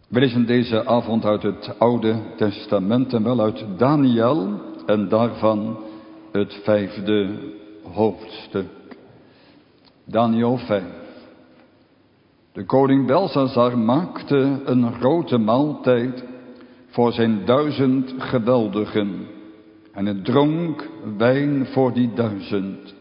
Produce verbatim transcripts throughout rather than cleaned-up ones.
We lezen deze avond uit het Oude Testament en wel uit Daniel en daarvan het vijfde hoofdstuk. Daniel vijf. De koning Belshazzar maakte een grote maaltijd voor zijn duizend geweldigen en het dronk wijn voor die duizend.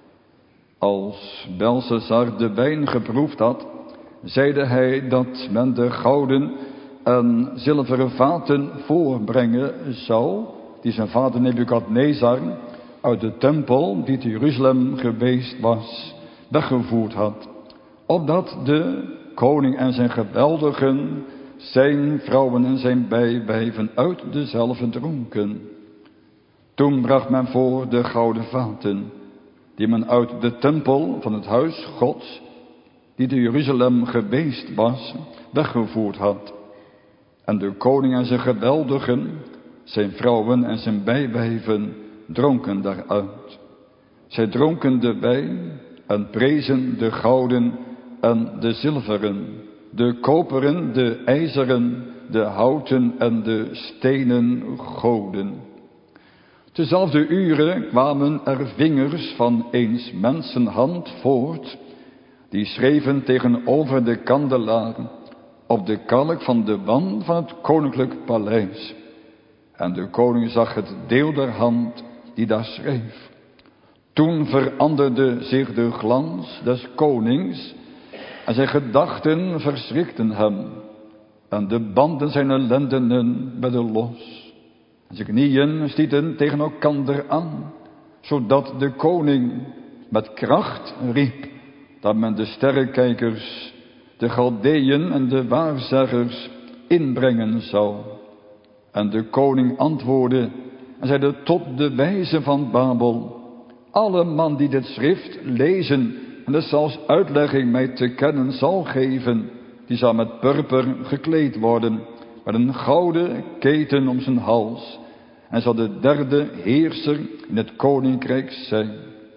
Als Belshazzar de wijn geproefd had, zeide hij dat men de gouden en zilveren vaten voorbrengen zou, die zijn vader Nebukadnezar uit de tempel die te Jeruzalem geweest was, weggevoerd had, opdat de koning en zijn geweldigen, zijn vrouwen en zijn bijwijven uit dezelfde dronken. Toen bracht men voor de gouden vaten, die men uit de tempel van het huis Gods, die te Jeruzalem geweest was, weggevoerd had. En de koning en zijn geweldigen, zijn vrouwen en zijn bijwijven, dronken daaruit. Zij dronken de wijn en prezen de gouden en de zilveren, de koperen, de ijzeren, de houten en de stenen goden. Tezelfde uren kwamen er vingers van eens mensen hand voort, die schreven tegenover de kandelaar op de kalk van de wand van het koninklijk paleis. En de koning zag het deel der hand die daar schreef. Toen veranderde zich de glans des konings en zijn gedachten verschrikten hem. En de banden zijn lendenen werden los. En zijn knieën stieten tegen elkander aan, zodat de koning met kracht riep dat men de sterrenkijkers, de Galdeën en de waarzeggers inbrengen zou. En de koning antwoordde en zeide tot de wijzen van Babel: alle man die dit schrift lezen en het zelfs uitlegging mij te kennen zal geven, die zal met purper gekleed worden, met een gouden keten om zijn hals, en zal de derde heerser in het koninkrijk zijn.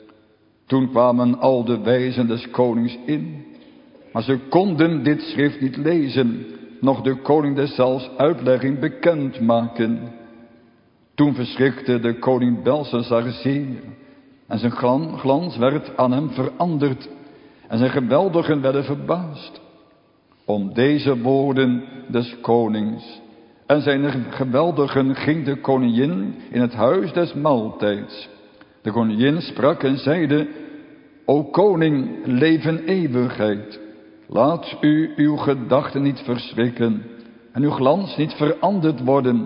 Toen kwamen al de wijzen des konings in, maar ze konden dit schrift niet lezen, noch de koning deszelfs uitlegging bekend maken. Toen verschrikte de koning Belshazzar zeer, en zijn glans werd aan hem veranderd, en zijn geweldigen werden verbaasd. Om deze woorden des konings en zijn geweldigen ging de koningin in het huis des maaltijds. De koningin sprak en zeide: O koning, leef in eeuwigheid. Laat u uw gedachten niet verschrikken en uw glans niet veranderd worden.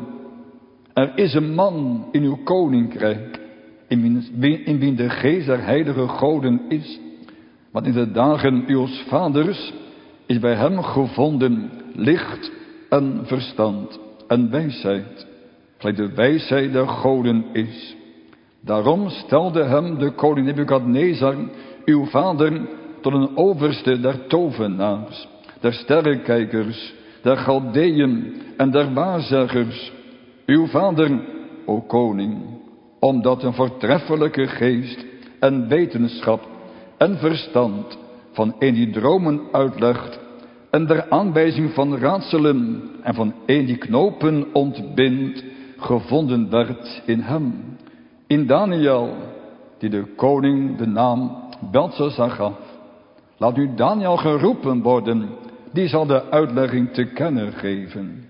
Er is een man in uw koninkrijk, in wie, in wie de geest der heilige goden is. Want in de dagen uws vaders is bij hem gevonden licht en verstand en wijsheid, gelijk de wijsheid der goden is. Daarom stelde hem de koning Nebukadnezar, uw vader, tot een overste der tovenaars, der sterrenkijkers, der Galdeën en der waarzeggers. Uw vader, o koning, omdat een voortreffelijke geest en wetenschap en verstand van een die dromen uitlegt en der aanwijzing van raadselen en van een die knopen ontbindt, gevonden werd in hem. In Daniel, die de koning de naam Belshazzar gaf. Laat nu Daniel geroepen worden, die zal de uitlegging te kennen geven.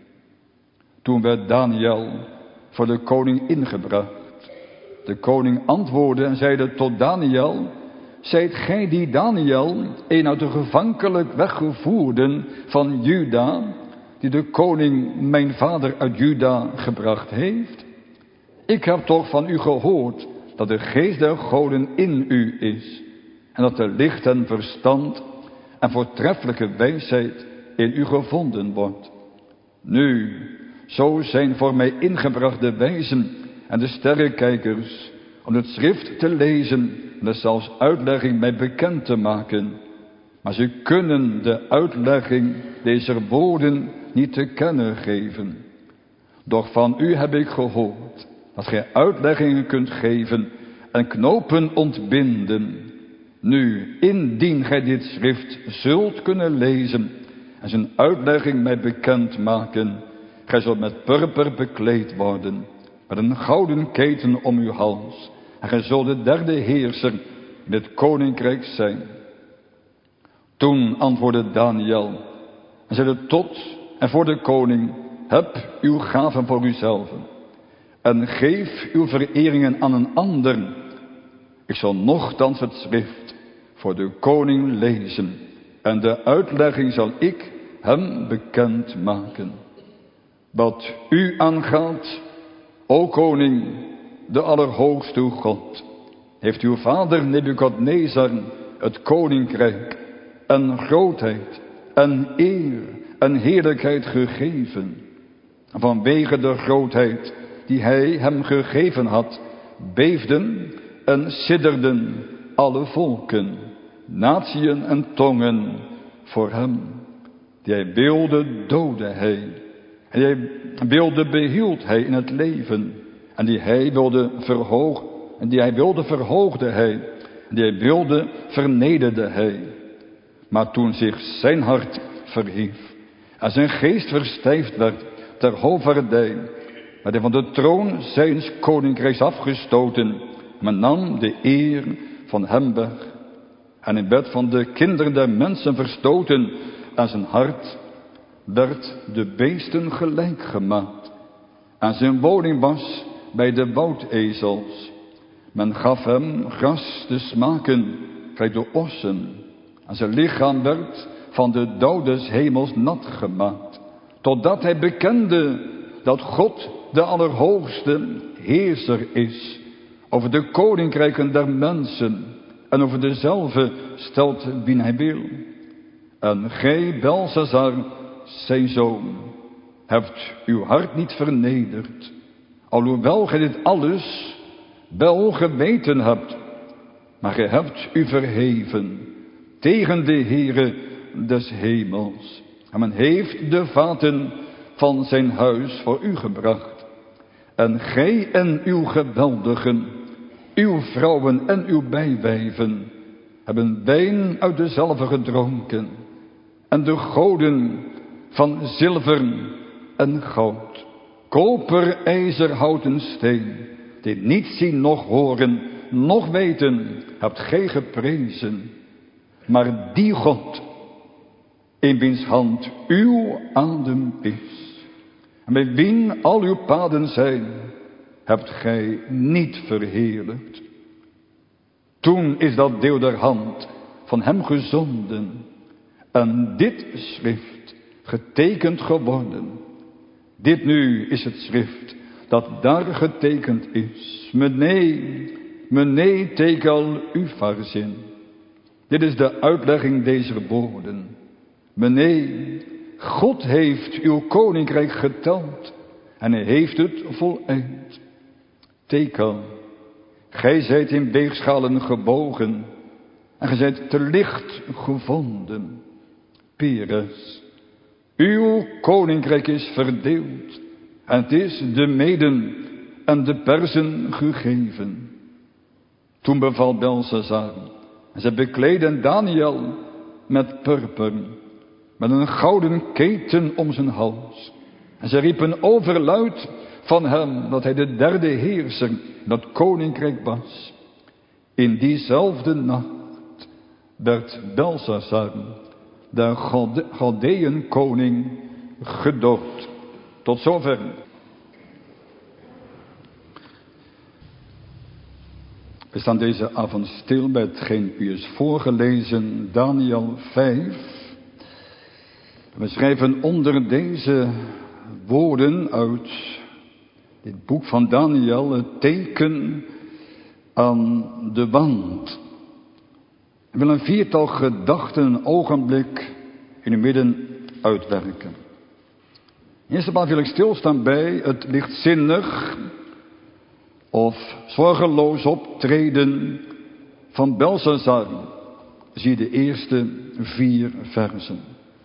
Toen werd Daniel voor de koning ingebracht. De koning antwoordde en zeide tot Daniel: zijt gij die Daniel, een uit de gevankelijk weggevoerden van Juda, die de koning mijn vader uit Juda gebracht heeft? Ik heb toch van u gehoord dat de geest der goden in u is, en dat er licht en verstand en voortreffelijke wijsheid in u gevonden wordt. Nu, zo zijn voor mij ingebracht de wijzen en de sterrenkijkers, om het schrift te lezen en er zelfs uitlegging mij bekend te maken. Maar ze kunnen de uitlegging deze woorden niet te kennen geven. Doch van u heb ik gehoord dat gij uitleggingen kunt geven en knopen ontbinden. Nu, indien gij dit schrift zult kunnen lezen en zijn uitlegging mij bekend maken. Gij zult met purper bekleed worden, met een gouden keten om uw hals. En gij zult de derde heerser in het koninkrijk zijn. Toen antwoordde Daniel en zeide tot en voor de koning: heb uw gaven voor uzelven en geef uw vereringen aan een ander. Ik zal nochtans het schrift voor de koning lezen en de uitlegging zal ik hem bekend maken. Wat u aangaat, o koning, de Allerhoogste uw God, heeft uw vader Nebukadnezar het koninkrijk en grootheid en eer en heerlijkheid gegeven. Vanwege de grootheid die hij hem gegeven had, beefden en sidderden alle volken, natieën en tongen voor hem. Die hij wilde, doodde hij. En die hij wilde, behield hij in het leven. En die hij wilde verhoog, en die hij wilde, verhoogde hij. En die hij wilde, vernederde hij. Maar toen zich zijn hart verhief en zijn geest verstijfd werd ter hoofdvaardij, werd hij van de troon zijns koninkrijks afgestoten. Men nam de eer van hem weg. En hij werd van de kinderen der mensen verstoten. En zijn hart werd de beesten gelijk gemaakt. En zijn woning was bij de woudezels. Men gaf hem gras te smaken, gelijk de ossen. En zijn lichaam werd van de dauw des hemels nat gemaakt. Totdat hij bekende dat God de Allerhoogste heerser is over de koninkrijken der mensen. En over dezelfde stelt wie hij wil. En gij, Belshazzar, zijn zoon, hebt uw hart niet vernederd, alhoewel gij dit alles wel geweten hebt. Maar gij hebt u verheven tegen de Heere des hemels. En men heeft de vaten van zijn huis voor u gebracht. En gij en uw geweldigen, uw vrouwen en uw bijwijven, hebben wijn uit dezelfde gedronken. En de goden van zilver en goud, koper, ijzer, houten steen, die niet zien, noch horen, noch weten, hebt gij geprezen. Maar die God, in wiens hand uw adem is, en bij wien al uw paden zijn, hebt gij niet verheerlijkt. Toen is dat deel der hand van hem gezonden, en dit schrift getekend geworden. Dit nu is het schrift dat daar getekend is. Mene, mene tekel ufarzin. Dit is de uitlegging deze woorden. Mene, God heeft uw koninkrijk geteld en hij heeft het voleind. Tekel, gij zijt in weegschalen gebogen en gij zijt te licht gevonden. Peres, uw koninkrijk is verdeeld en het is de Meden en de Persen gegeven. Toen beval Belshazzar, en zij bekleedden Daniel met purper, met een gouden keten om zijn hals. En zij riepen overluid van hem dat hij de derde heerser in dat koninkrijk was. In diezelfde nacht werd Belshazzar, de Galdeën koning, gedood. Tot zover. We staan deze avond stil bij hetgeen u is voorgelezen, Daniel vijf. We schrijven onder deze woorden uit dit boek van Daniel het teken aan de wand. Ik wil een viertal gedachten een ogenblik in het midden uitwerken. In eerste plaats wil ik stilstaan bij het lichtzinnig of zorgeloos optreden van Belshazzar. Zie de eerste vier versen.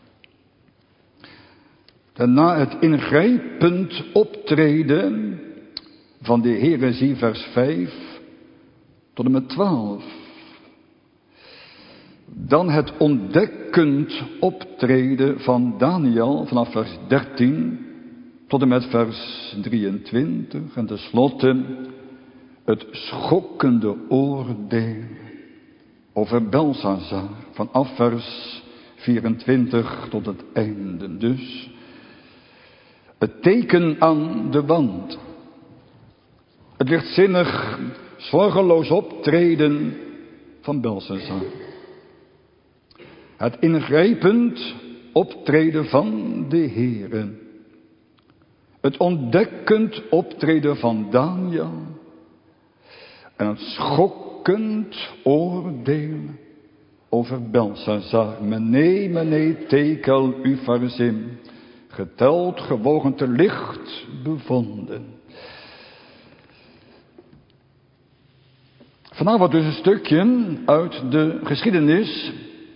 Daarna het ingrijpend optreden van de Heere, zie vers vijf tot en met twaalf. Dan het ontdekkend optreden van Daniel vanaf vers dertien tot en met vers drieëntwintig. En tenslotte het schokkende oordeel over Belshazzar vanaf vers vierentwintig tot het einde. Dus het teken aan de wand. Het lichtzinnig, zorgeloos optreden van Belshazzar. Het ingrijpend optreden van de Heere. Het ontdekkend optreden van Daniel. En het schokkend oordeel over Belshazzar. Mene, mene, tekel, ufarzim. Geteld, gewogen, te licht bevonden. Vanavond dus een stukje uit de geschiedenis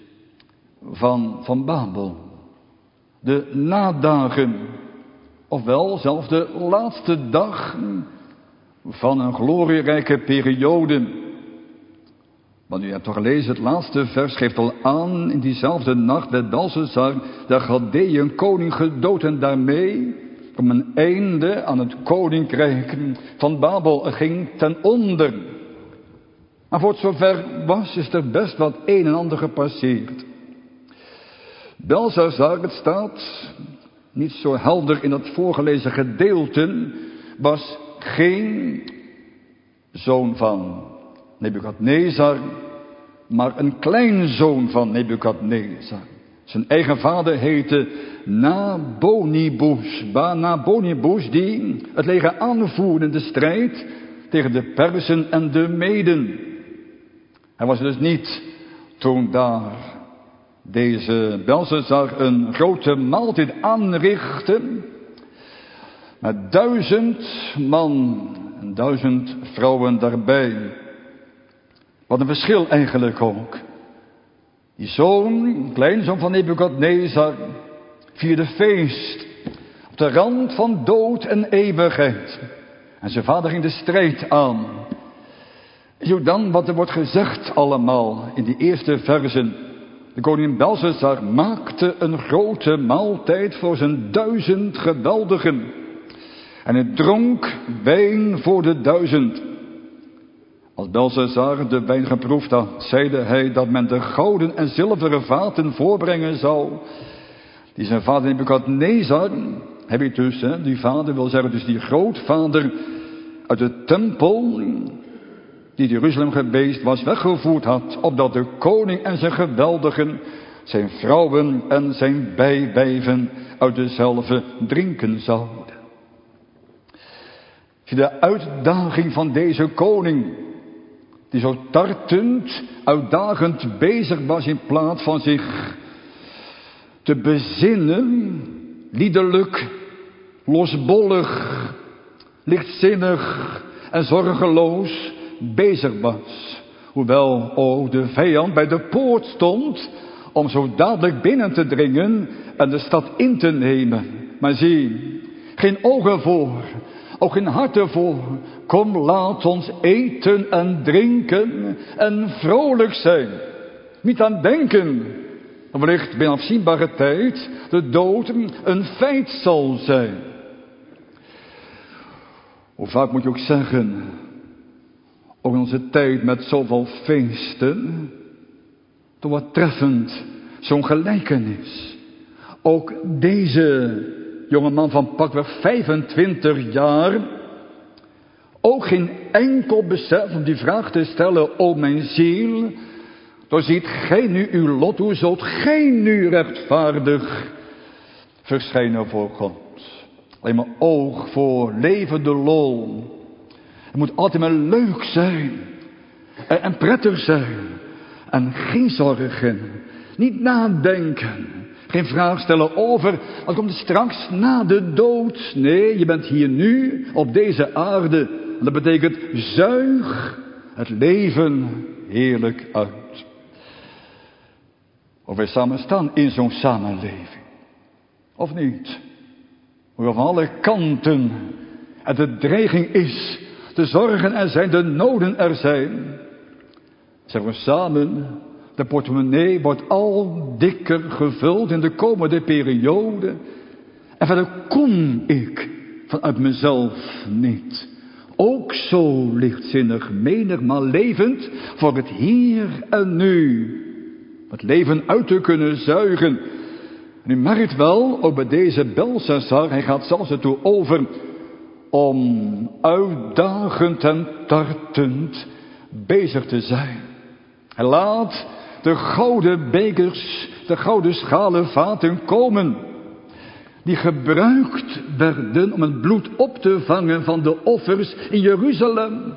van, van Babel. De nadagen, ofwel zelfs de laatste dag van een glorierijke periode. Want u hebt toch gelezen, het laatste vers geeft al aan, in diezelfde nacht werd Belshazzar, de Chaldeeën koning, gedood en daarmee kwam een einde aan het koninkrijk van Babel. Het ging ten onder. Maar voor het zover was, is er best wat een en ander gepasseerd. Belshazzar, het staat niet zo helder in dat voorgelezen gedeelte, was geen zoon van Nebukadnezar, maar een kleinzoon van Nebukadnezar. Zijn eigen vader heette Nabonidus. Nabonidus, die het leger aanvoerde in de strijd tegen de Persen en de Meden. Hij was dus niet toen daar deze Belshazzar een grote maaltijd aanrichtte met duizend man en duizend vrouwen daarbij. Wat een verschil eigenlijk ook. Die zoon, kleinzoon van Nebukadnezar, vierde feest op de rand van dood en eeuwigheid. En zijn vader ging de strijd aan. Zie dan wat er wordt gezegd allemaal in die eerste versen. De koning Belshazzar maakte een grote maaltijd voor zijn duizend geweldigen. En hij dronk wijn voor de duizend. Als Belshazzar de wijn geproefd had, zeide hij dat men de gouden en zilveren vaten voorbrengen zou. Die zijn vader Nebukadnezar, heb je dus, hè, die vader wil zeggen, dus die grootvader uit de tempel, die Jeruzalem geweest was, weggevoerd had, opdat de koning en zijn geweldigen, zijn vrouwen en zijn bijwijven uit dezelfde drinken zouden. Zie de uitdaging van deze koning, die zo tartend, uitdagend bezig was in plaats van zich te bezinnen, liederlijk, losbollig, lichtzinnig en zorgeloos bezig was. Hoewel ook de vijand bij de poort stond om zo dadelijk binnen te dringen en de stad in te nemen. Maar zie, geen ogen voor, ook geen harten voor. Kom, laat ons eten en drinken en vrolijk zijn. Niet aan denken, dat wellicht binnen afzienbare tijd de dood een feit zal zijn. Hoe vaak moet je ook zeggen, ook in onze tijd met zoveel feesten, toch wat treffend, zo'n gelijkenis. Ook deze jonge man van pakweg vijfentwintig jaar, ook geen enkel besef om die vraag te stellen, o mijn ziel, doorziet gij nu uw lot, hoe zult gij nu rechtvaardig verschijnen voor God? Alleen maar oog voor levende lol. Het moet altijd maar leuk zijn en, en prettig zijn en geen zorgen, niet nadenken. Geen vraag stellen over, wat komt er straks na de dood? Nee, je bent hier nu, op deze aarde. En dat betekent, zuig het leven heerlijk uit. Of wij samen staan in zo'n samenleving. Of niet? Hoe van alle kanten het de dreiging is, de zorgen er zijn, de noden er zijn. Zijn we samen De portemonnee wordt al dikker gevuld in de komende periode. En verder kon ik vanuit mezelf niet. Ook zo lichtzinnig menigmaal levend voor het hier en nu. Het leven uit te kunnen zuigen. En u merkt wel, ook bij deze Belshazzar, hij gaat zelfs ertoe over om uitdagend en tartend bezig te zijn. Hij laat de gouden bekers, de gouden schalen vaten komen, die gebruikt werden om het bloed op te vangen van de offers in Jeruzalem.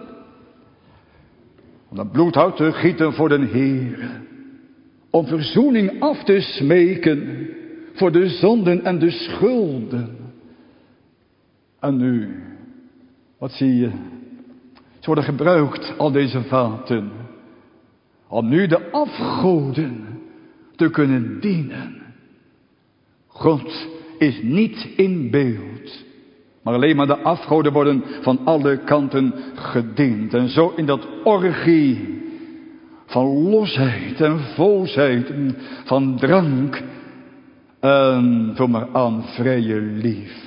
Om dat bloed uit te gieten voor de Heer. Om verzoening af te smeken voor de zonden en de schulden. En nu, wat zie je? Ze worden gebruikt, al deze vaten, om nu de afgoden te kunnen dienen. God is niet in beeld, maar alleen maar de afgoden worden van alle kanten gediend. En zo in dat orgie van losheid en voosheid, van drank en vul maar aan vrije liefde.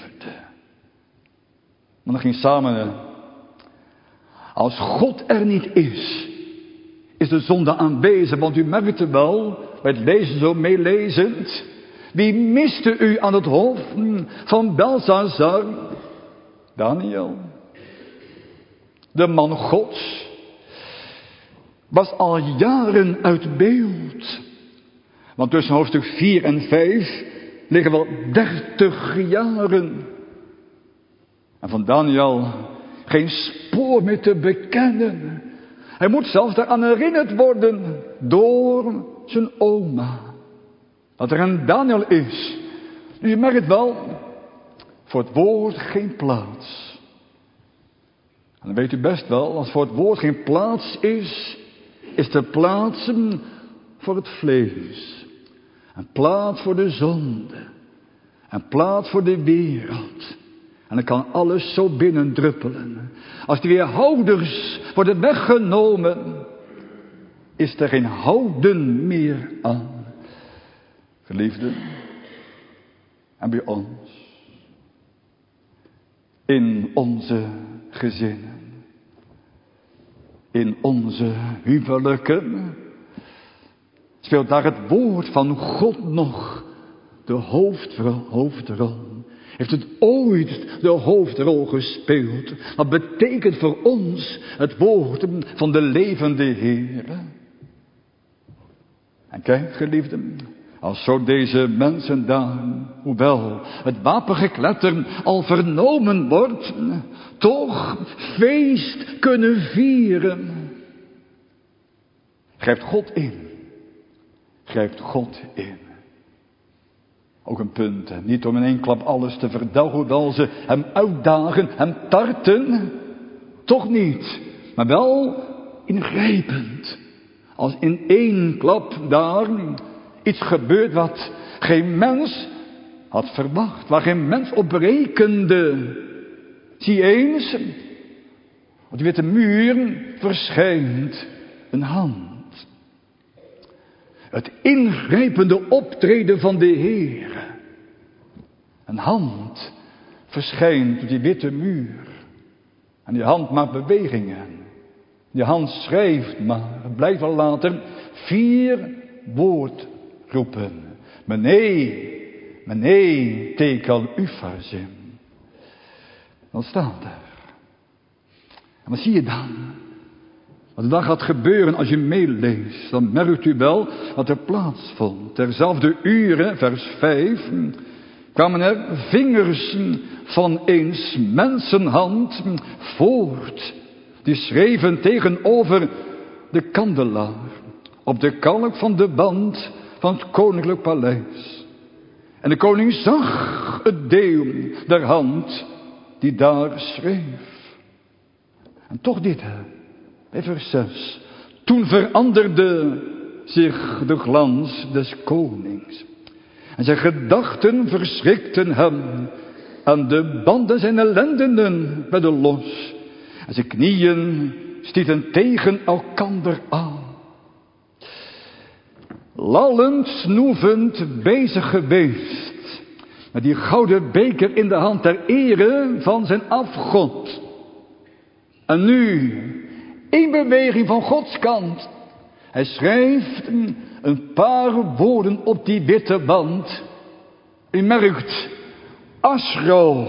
Maar dat ging samen. Hè? Als God er niet is, is de zonde aanwezig. Want u merkt het wel, bij het lezen zo meelezend. Wie miste u aan het hof van Belshazzar? Daniel. De man Gods was al jaren uit beeld. Want tussen hoofdstuk vier en vijf liggen wel dertig jaren. En van Daniel geen spoor meer te bekennen. Hij moet zelfs daaraan herinnerd worden door zijn oma. Dat er een Daniel is. Dus je merkt wel, voor het woord geen plaats. En dan weet u best wel, als voor het woord geen plaats is, is er plaats voor het vlees. En plaats voor de zonde. En plaats voor de wereld. En dan kan alles zo binnendruppelen. Als die weerhouders worden weggenomen, is er geen houden meer aan. Geliefden, en bij ons, in onze gezinnen, in onze huwelijken, speelt daar het woord van God nog de hoofdrol. hoofdrol. Heeft het ooit de hoofdrol gespeeld? Wat betekent voor ons het woord van de levende Heer? En kijk, geliefden, als zo deze mensen daar, hoewel het wapengekletter al vernomen wordt, toch feest kunnen vieren. Grijpt God in. Grijpt God in. Ook een punt, hè? Niet om in één klap alles te verdelgen, hoewel ze hem uitdagen, hem tarten. Toch niet, maar wel ingrijpend. Als in één klap daar iets gebeurt wat geen mens had verwacht, waar geen mens op rekende. Zie eens, op die witte muur verschijnt een hand. Het ingrijpende optreden van de Heer. Een hand verschijnt op die witte muur. En die hand maakt bewegingen. Die hand schrijft maar. Het blijft wel later vier woordroepen. Mene, mene, tekel ufarzim. Dan staat er. En wat zie je dan? Wat er dan gaat gebeuren als je meeleest, dan merkt u wel wat er plaatsvond. Terzelfde uren, vers vijf, kwamen er vingers van eens mensenhand voort. Die schreven tegenover de kandelaar, op de kalk van de band van het koninklijk paleis. En de koning zag het deel der hand die daar schreef. En toch dit, hè. Bij vers zes. Toen veranderde zich de glans des konings. En zijn gedachten verschrikten hem. En de banden zijn ellendenden werden los. En zijn knieën stieten tegen elkander aan. lallend, snoevend bezig geweest. Met die gouden beker in de hand ter ere van zijn afgod. En nu, in beweging van Gods kant. Hij schrijft een paar woorden op die witte band. U merkt, Asro.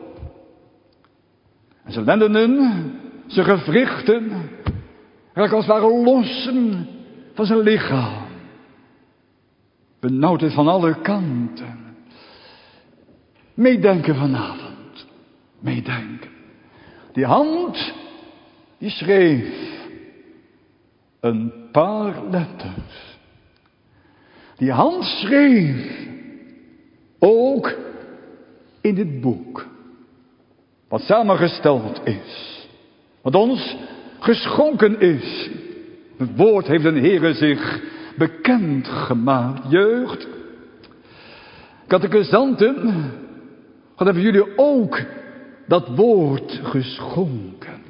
En zijn lendenen, zijn gewrichten, raken als het ware los van zijn lichaam. Benauwdheid van alle kanten. Meedenken vanavond. Meedenken. Die hand, die schreef een paar letters. Die hand schreef ook in dit boek. Wat samengesteld is. Wat ons geschonken is. Het woord heeft een Heere zich bekend gemaakt. Jeugd. Catechizanten. Wat hebben jullie ook dat woord geschonken?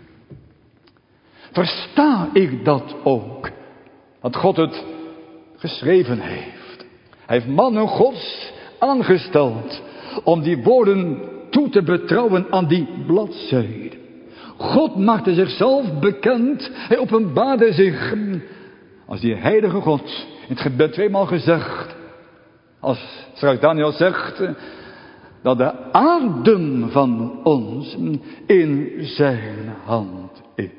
Versta ik dat ook? Dat God het geschreven heeft. Hij heeft mannen Gods aangesteld om die woorden toe te betrouwen aan die bladzijde. God maakte zichzelf bekend. Hij openbaarde zich als die heilige God. In het gebed tweemaal gezegd. Als straks Daniel zegt dat de adem van ons in zijn hand is.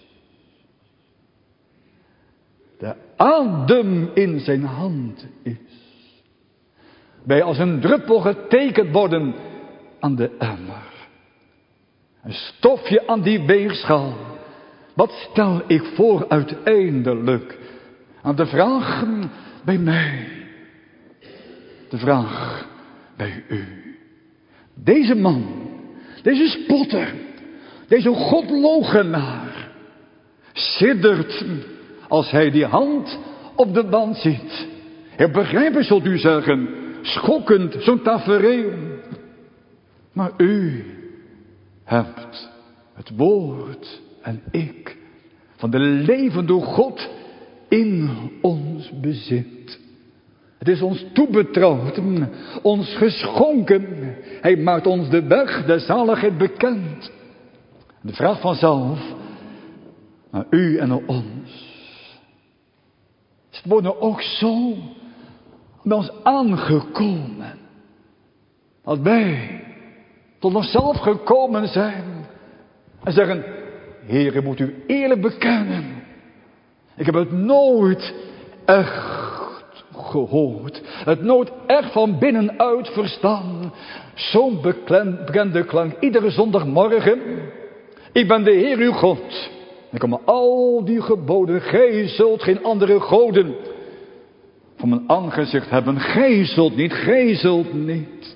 De adem in zijn hand is. Wij als een druppel getekend worden aan de emmer. Een stofje aan die weegschaal. Wat stel ik voor uiteindelijk? Aan de vraag bij mij. De vraag bij u. Deze man. Deze spotter. Deze godloochenaar. Siddert als hij die hand op de band ziet. Heel begrijpen zult u zeggen. Schokkend zo'n tafereel. Maar u hebt het woord en ik van de levende God in ons bezit. Het is ons toebetrouwd, ons geschonken. Hij maakt ons de weg der zaligheid bekend. De vraag vanzelf naar u en naar ons. Is het woord nou ook zo bij ons aangekomen? Dat wij tot onszelf gekomen zijn en zeggen, Heere, moet u eerlijk bekennen. Ik heb het nooit echt gehoord. Het nooit echt van binnenuit verstaan. Zo'n bekende klank iedere zondagmorgen. Ik ben de Heer uw God. Ik kom al die geboden. Gij zult geen andere goden voor mijn aangezicht hebben. Gij zult niet, gij zult niet.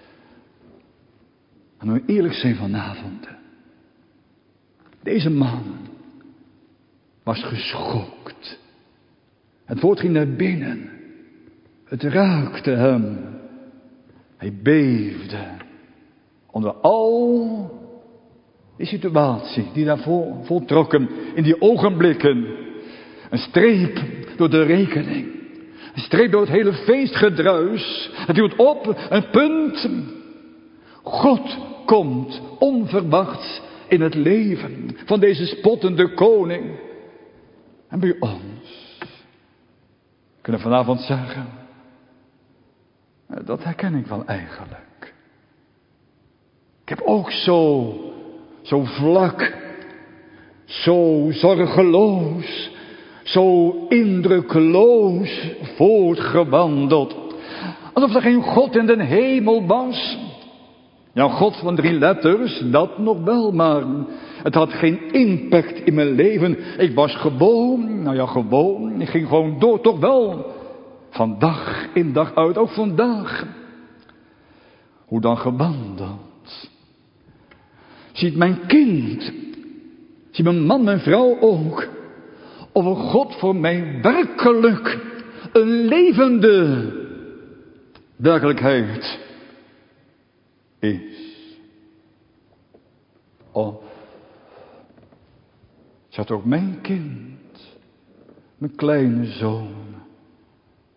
En we eerlijk zijn vanavond. Deze man was geschokt. Het woord ging naar binnen. Het raakte hem. Hij beefde. Onder al die situatie die daarvoor voltrokken. In die ogenblikken. Een streep door de rekening. Een streep door het hele feestgedruis. Het hield op. Een punt. God komt onverwachts in het leven van deze spottende koning. En bij ons kunnen we vanavond zeggen, dat herken ik wel eigenlijk. Ik heb ook zo, zo vlak, zo zorgeloos, zo indrukloos voortgewandeld. Alsof er geen God in de hemel was. Ja, God van drie letters, dat nog wel, maar het had geen impact in mijn leven. Ik was gewoon, nou ja, gewoon, ik ging gewoon door, toch wel. Van dag in dag uit, ook vandaag. Hoe dan gewandeld? Ziet mijn kind, ziet mijn man, mijn vrouw ook, of een God voor mij werkelijk een levende werkelijkheid is. Of zat ook mijn kind, mijn kleine zoon,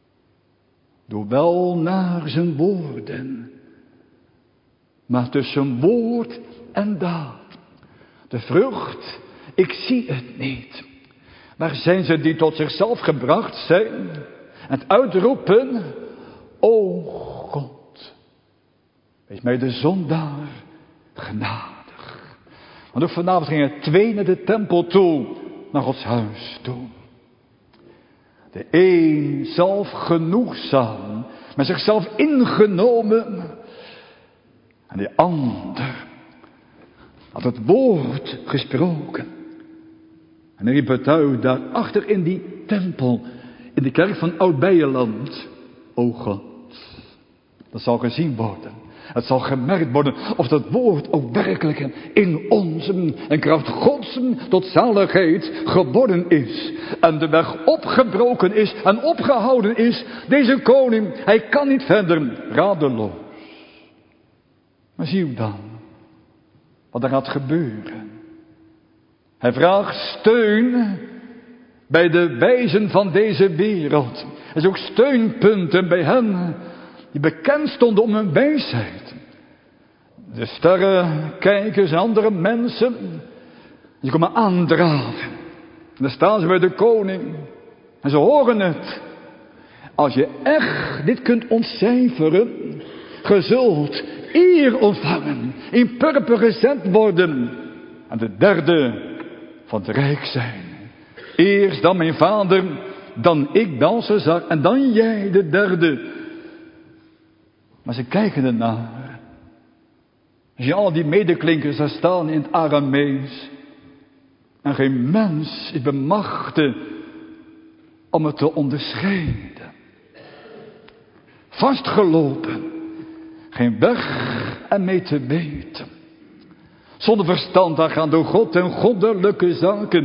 Doe wel naar zijn woorden. Maar tussen woord en daad. De vrucht, ik zie het niet. Waar zijn ze die tot zichzelf gebracht zijn? Het uitroepen, o God, wees mij de zondaar genadig. Want ook vanavond gingen twee naar de tempel toe, naar Gods huis toe. De een zelf genoegzaam, met zichzelf ingenomen. En de ander had het woord gesproken. En hij riep het uit daarachter in die tempel, in de kerk van Oud-Beierland. O God, dat zal gezien worden. Het zal gemerkt worden of dat woord ook werkelijk in ons en kracht Gods tot zaligheid geworden is. En de weg opgebroken is en opgehouden is. Deze koning, hij kan niet verder, radeloos. Maar zie u dan wat er gaat gebeuren. Hij vraagt steun bij de wijzen van deze wereld. Er zijn ook steunpunten bij hen die bekend stonden om hun wijsheid. De sterrenkijkers en andere mensen, die komen aandraven. En dan staan ze bij de koning en ze horen het. Als je echt dit kunt ontcijferen, ge zult eer ontvangen, in purper gezet worden. En de derde van het rijk zijn. Eerst dan mijn vader, dan ik Belshazzar en dan jij de derde. Maar ze kijken ernaar. Als je al die medeklinkers daar staan in het Aramees. En geen mens is bemachtigd om het te onderscheiden. Vastgelopen. Geen weg en mee te weten. Zonder verstand daar gaan door God en goddelijke zaken.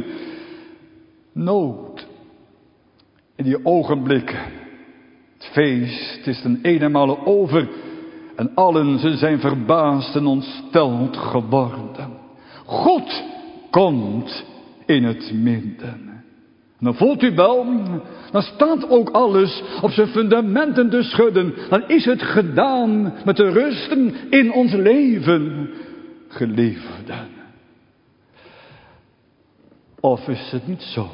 Nood. In die ogenblikken. Het feest is ten eenenmale over. En allen ze zijn verbaasd en ontsteld geworden. God komt in het midden. En dan voelt u wel, dan staat ook alles op zijn fundamenten te schudden. Dan is het gedaan met de rusten in ons leven, geliefden. Of is het niet zo?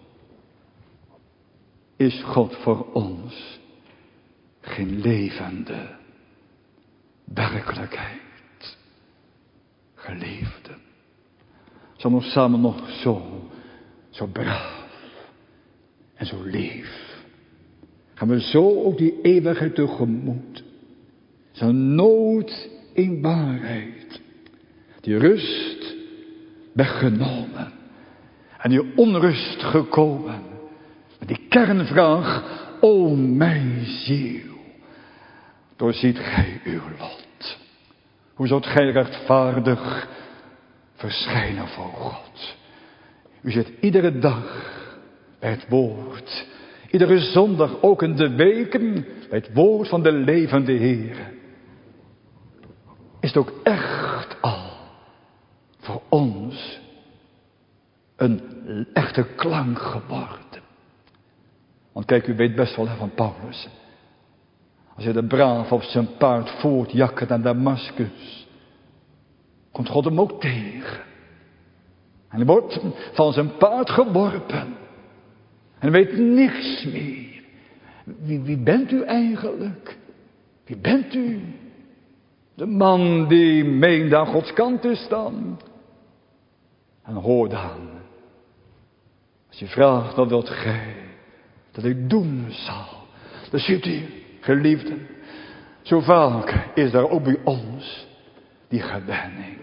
Is God voor ons geen levende werkelijkheid, geliefden? Zullen we samen nog zo, zo braaf en zo lief, gaan we zo ook die eeuwigheid tegemoet. Zo'n nood in waarheid, die rust weggenomen en die onrust gekomen. Met die kernvraag, o mijn ziel, doorziet gij uw lot. Hoe zult gij rechtvaardig verschijnen voor God? U zit iedere dag bij het woord. Iedere zondag, ook in de weken, bij het woord van de levende Heer. Is het ook echt al voor ons een echte klank geworden? Want kijk, u weet best wel hè, van Paulus. Als hij de braaf op zijn paard voortjakkert naar Damascus, komt God hem ook tegen. En hij wordt van zijn paard geworpen. En hij weet niks meer. Wie, wie bent u eigenlijk? Wie bent u? De man die meende aan Gods kant te staan. En hoor dan. Als je vraagt, wat wilt gij dat ik doen zal? Dan ziet u, geliefden. Zo vaak is daar ook bij ons die gewenning.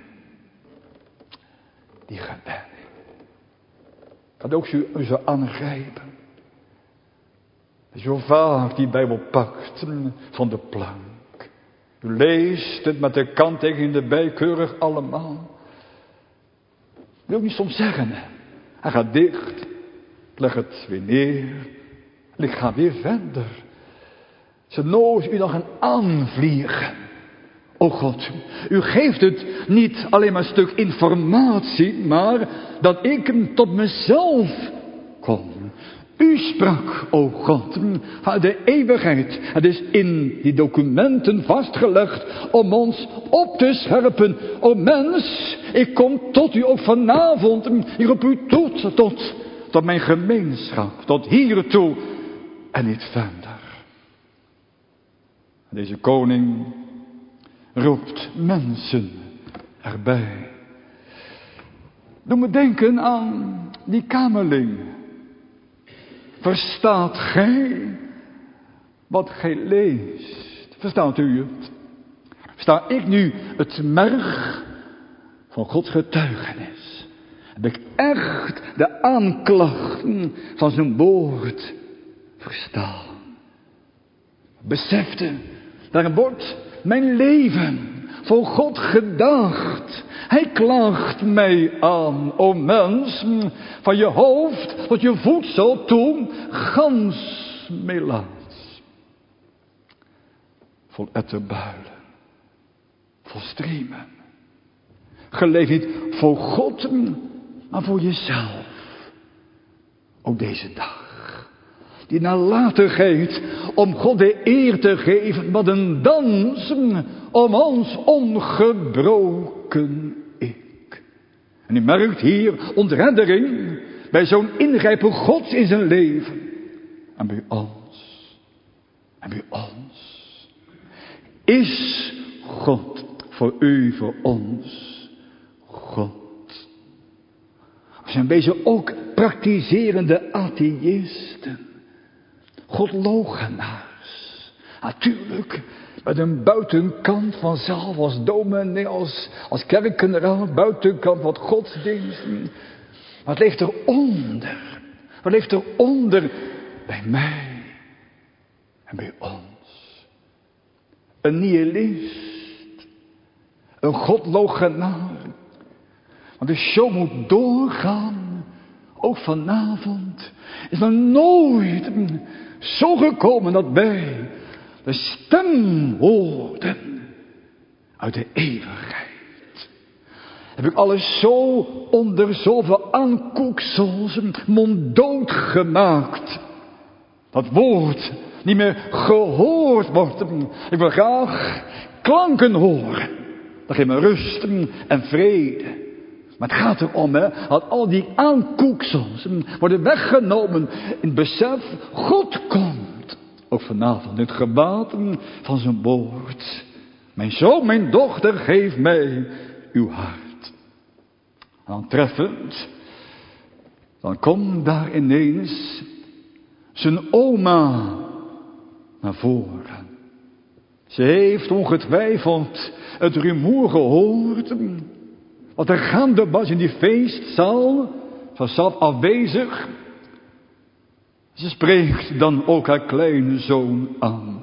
Die gewenning. Dat ook u, u zou aangrijpen. Zo vaak die Bijbel pakt van de plank. U leest het met de kanttekening erbij, keurig allemaal. Wil ik niet soms zeggen. Hij gaat dicht. Ik leg het weer neer. En ik ga weer verder. Ze nooit u nog gaan aanvliegen. O God, u geeft het niet alleen maar een stuk informatie, maar dat ik hem tot mezelf kom. U sprak, o God, uit de eeuwigheid. Het is in die documenten vastgelegd om ons op te scherpen. O mens, ik kom tot u ook vanavond. Ik roep u tot, tot, tot mijn gemeenschap, tot hiertoe en niet verder. Deze koning roept mensen erbij. Doe me denken aan die kamerling. Verstaat gij wat gij leest? Verstaat u het? Sta ik nu het merg van Gods getuigenis? Heb ik echt de aanklachten van zijn woord verstaan? Besefte, daar wordt mijn leven voor God gedaagd. Hij klaagt mij aan, o mens, van je hoofd tot je voedsel toe, gans melaats. Vol etterbuilen, vol striemen. Geleef niet voor God, maar voor jezelf. Ook deze dag. Die nalatigheid om God de eer te geven, wat een dans om ons ongebroken ik. En u merkt hier ontreddering bij zo'n ingrijpen Gods in zijn leven. En bij ons. En bij ons. Is God voor u, voor ons, God. We zijn bezig ook praktiserende atheïsten. Godlogenaars. Natuurlijk, met een buitenkant van zelf als dominee, als, als kerkenraad, buitenkant wat godsdienst. Wat leeft eronder? Wat leeft eronder bij mij en bij ons? Een nihilist. Een godlogenaar. Want de show moet doorgaan. Ook vanavond is er nooit zo gekomen dat wij de stem hoorden uit de eeuwigheid. Heb ik alles zo onder zoveel aankoeksels monddood gemaakt. Dat woord niet meer gehoord wordt. Ik wil graag klanken horen. Dat geeft me rust en vrede. Maar het gaat erom, hè, dat al die aankoeksels worden weggenomen in het besef, God komt. Ook vanavond in het gebaat van zijn woord. Mijn zoon, mijn dochter, geef mij uw hart. En dan treffend, dan komt daar ineens zijn oma naar voren. Ze heeft ongetwijfeld het rumoer gehoord. Wat er gaande was in die feestzaal, vanzelf afwezig. Ze spreekt dan ook haar kleine zoon aan.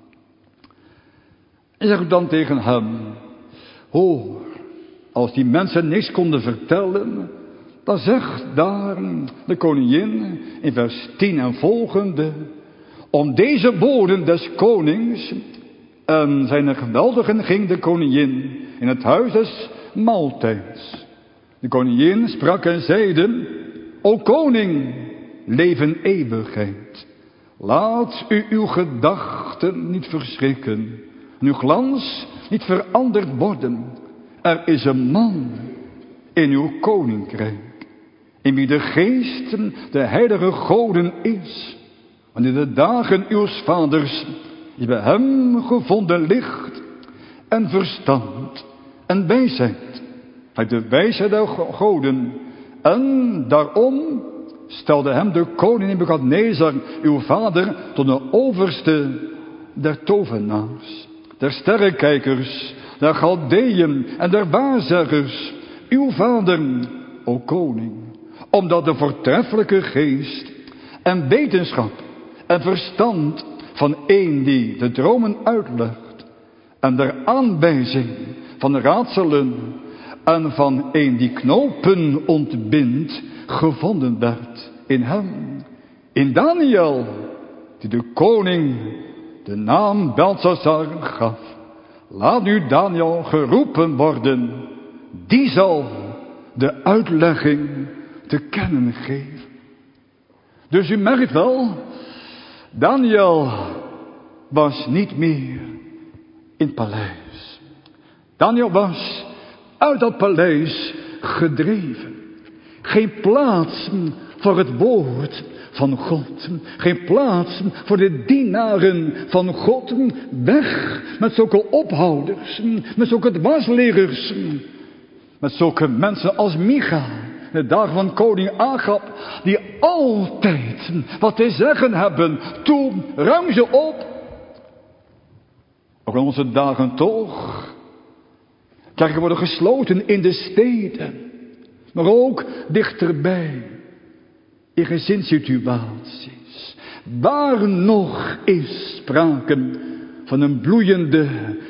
En zegt dan tegen hem, hoor, als die mensen niks konden vertellen, dan zegt daar de koningin in vers tien en volgende, om deze woorden des konings en zijn geweldigen ging de koningin in het huis des maaltijds. De koningin sprak en zeide, o koning, leven eeuwigheid. Laat u uw gedachten niet verschrikken. En uw glans niet veranderd worden. Er is een man in uw koninkrijk. In wie de geest de heilige goden is. Want in de dagen uws vaders is bij hem gevonden licht en verstand en wijsheid. Uit de wijsheid der goden. En daarom stelde hem de koning Nebukadnezar, uw vader, tot de overste der tovenaars, der sterrenkijkers, der Galdeeën en der waarzeggers, uw vader, o koning, omdat de voortreffelijke geest en wetenschap en verstand van een die de dromen uitlegt en der aanwijzing van raadselen en van een die knopen ontbindt, gevonden werd in hem, in Daniel, die de koning de naam Belshazzar gaf. Laat nu Daniel geroepen worden, die zal de uitlegging te kennen geven. Dus u merkt wel, Daniel was niet meer in het paleis. Daniel was uit dat paleis gedreven. Geen plaats voor het woord van God. Geen plaats voor de dienaren van God. Weg met zulke ophouders, met zulke dwarsleggers, met zulke mensen als Micha, de dagen van koning Agab, die altijd wat te zeggen hebben. Toen ruim ze op. Ook in onze dagen toch. Kerken worden gesloten in de steden, maar ook dichterbij, in gezinssituaties, waar nog is sprake van een bloeiende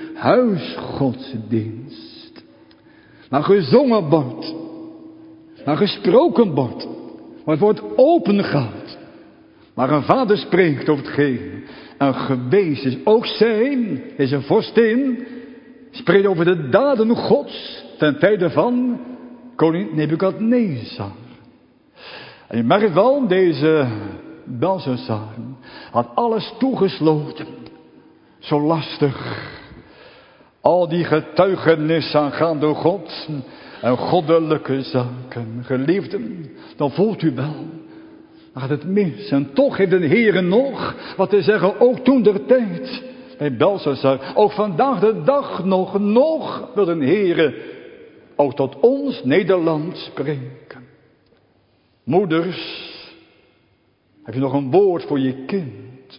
huisgodsdienst. Maar gezongen wordt, maar gesproken wordt, maar het wordt opengaat, maar een vader spreekt over hetgeen en geweest is. Ook zij, deze vorstin, spreekt over de daden Gods ten tijde van koning Nebukadnezar. En je merkt wel, deze Belshazzar had alles toegesloten. Zo lastig. Al die getuigenissen aangaande God en goddelijke zaken. Geliefden, dan voelt u wel, dan gaat het mis. En toch heeft de Heere nog wat te zeggen, ook toen der tijd. Bij Belshazzar, ook vandaag de dag nog, nog wil de Heere ook tot ons Nederland spreken. Moeders, heb je nog een woord voor je kind?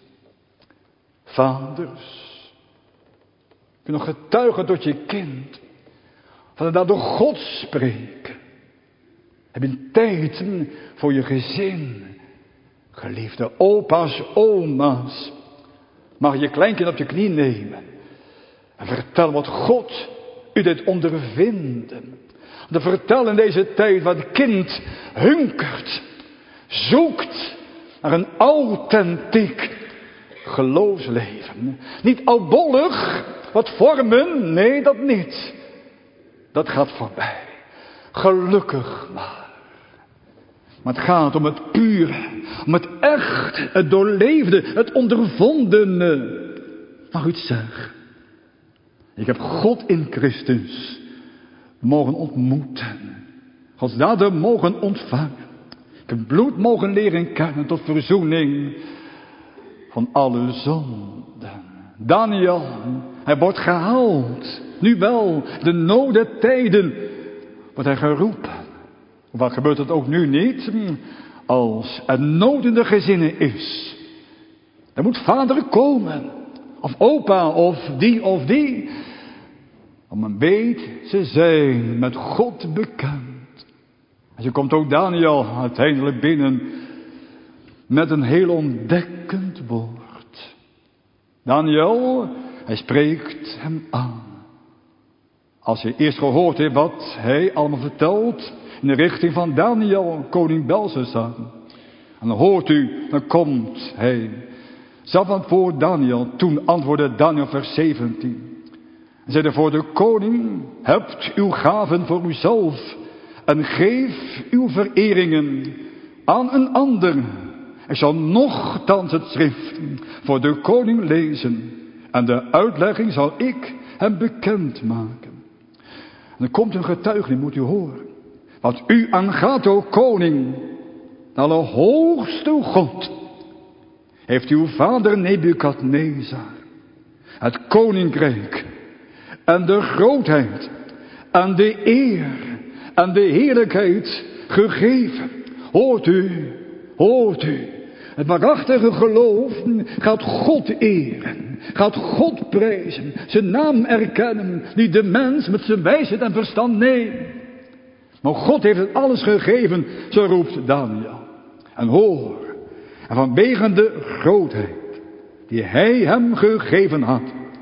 Vaders, heb je nog getuigen tot je kind? Van dat door God spreken. Heb je een tijd voor je gezin? Geliefde opa's, oma's. Mag je je kleinkind op je knie nemen. En vertel wat God u deed ondervinden. Te vertellen in deze tijd wat het kind hunkert. Zoekt naar een authentiek geloofsleven. Niet oudbollig, wat vormen, nee dat niet. Dat gaat voorbij. Gelukkig maar. Maar het gaat om het pure, om het echt, het doorleefde, het ondervondene. Mag u het zeggen? Ik heb God in Christus mogen ontmoeten. Gods daden mogen ontvangen. Ik heb bloed mogen leren kennen tot verzoening van alle zonden. Daniel, hij wordt gehaald. Nu wel, de nodentijden wordt hij geroepen. Wat gebeurt het ook nu niet? Als er nood in de gezinnen is. Er moet vader komen. Of opa of die of die. Om een weet ze zijn met God bekend. En zo komt ook Daniel uiteindelijk binnen. Met een heel ontdekkend woord. Daniel, hij spreekt hem aan. Als je eerst gehoord hebt wat hij allemaal vertelt. In de richting van Daniel, koning Belshazzar. En dan hoort u, dan komt hij. Zelf antwoord Daniel. Toen antwoordde Daniel vers zeventien. En zeide voor de koning, hebt uw gaven voor uzelf. En geef uw vereringen aan een ander. Ik zal nochtans het schrift voor de koning lezen. En de uitlegging zal ik hem bekend maken. En er komt een getuigenis, moet u horen. Wat u aangaat, o koning, de allerhoogste God, heeft uw vader Nebukadnezar het koninkrijk en de grootheid en de eer en de heerlijkheid gegeven. Hoort u, hoort u. Het waarachtige geloof gaat God eren, gaat God prijzen, zijn naam erkennen, niet de mens met zijn wijsheid en verstand, nee. Maar God heeft het alles gegeven, zo roept Daniel. En hoor, en vanwege de grootheid die hij hem gegeven had,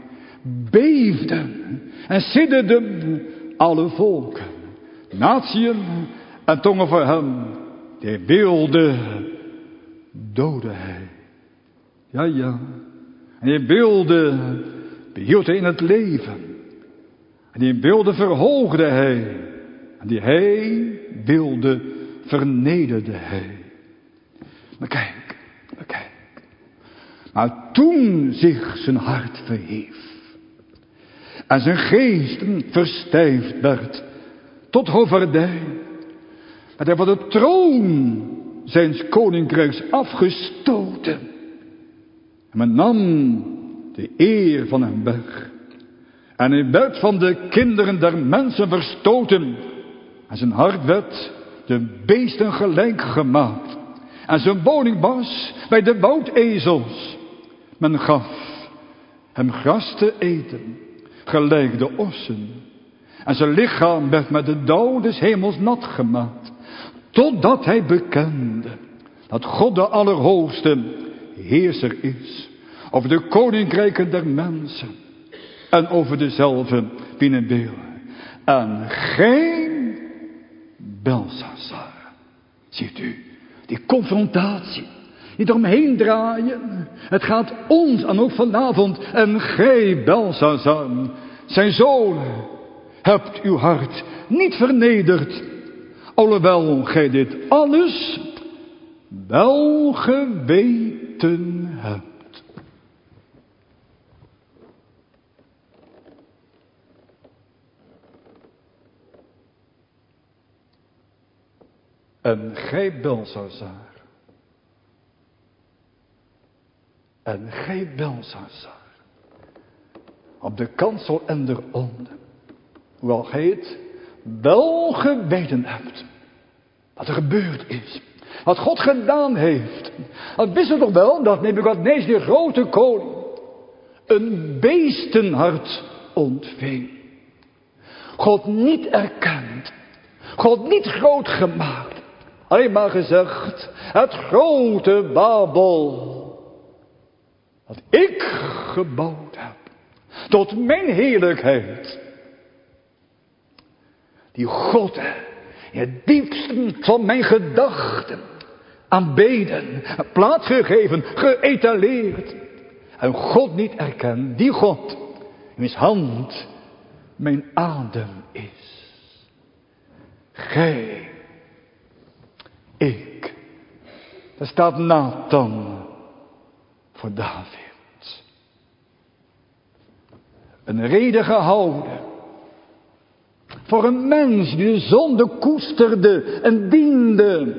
beefden en sidderden alle volken, natieën en tongen voor hem. Die wilde doodde hij. Ja, ja. En die wilde behield hij in het leven. En die wilde verhoogde hij. En die hij wilde vernederde hij. Maar kijk, maar kijk. Maar toen zich zijn hart verhief en zijn geest verstijfd werd tot hoverdij, werd hij van de troon zijns koninkrijks afgestoten. En men nam de eer van hem weg. En hij werd van de kinderen der mensen verstoten. En zijn hart werd de beesten gelijk gemaakt. En zijn woning was bij de woudezels. Men gaf hem gras te eten, gelijk de ossen. En zijn lichaam werd met de dauw des hemels nat gemaakt. Totdat hij bekende dat God de Allerhoogste heerser is over de koninkrijken der mensen en over dezelfde wie hem wil. En geen Belshazzar. Ziet u, die confrontatie, niet omheen draaien. Het gaat ons aan ook vanavond. En gij Belshazzar, zijn zoon, hebt uw hart niet vernederd, alhoewel gij dit alles wel geweten hebt. En gij Belshazzar, en gij Belshazzar, op de kansel en eronder, hoewel gij het wel geweten hebt, wat er gebeurd is, wat God gedaan heeft. Want wist u toch wel dat Nebukadnezar, de grote koning, een beestenhart ontving. God niet erkend, God niet groot gemaakt. Alleen maar gezegd, het grote Babel, dat ik gebouwd heb, tot mijn heerlijkheid. Die God in het diepste van mijn gedachten aanbeden, plaatsgegeven, geëtaleerd. En God niet erkend, die God, in wiens hand mijn adem is. Gij, ik, daar staat Nathan voor David. Een reden gehouden voor een mens die de zonde koesterde en diende.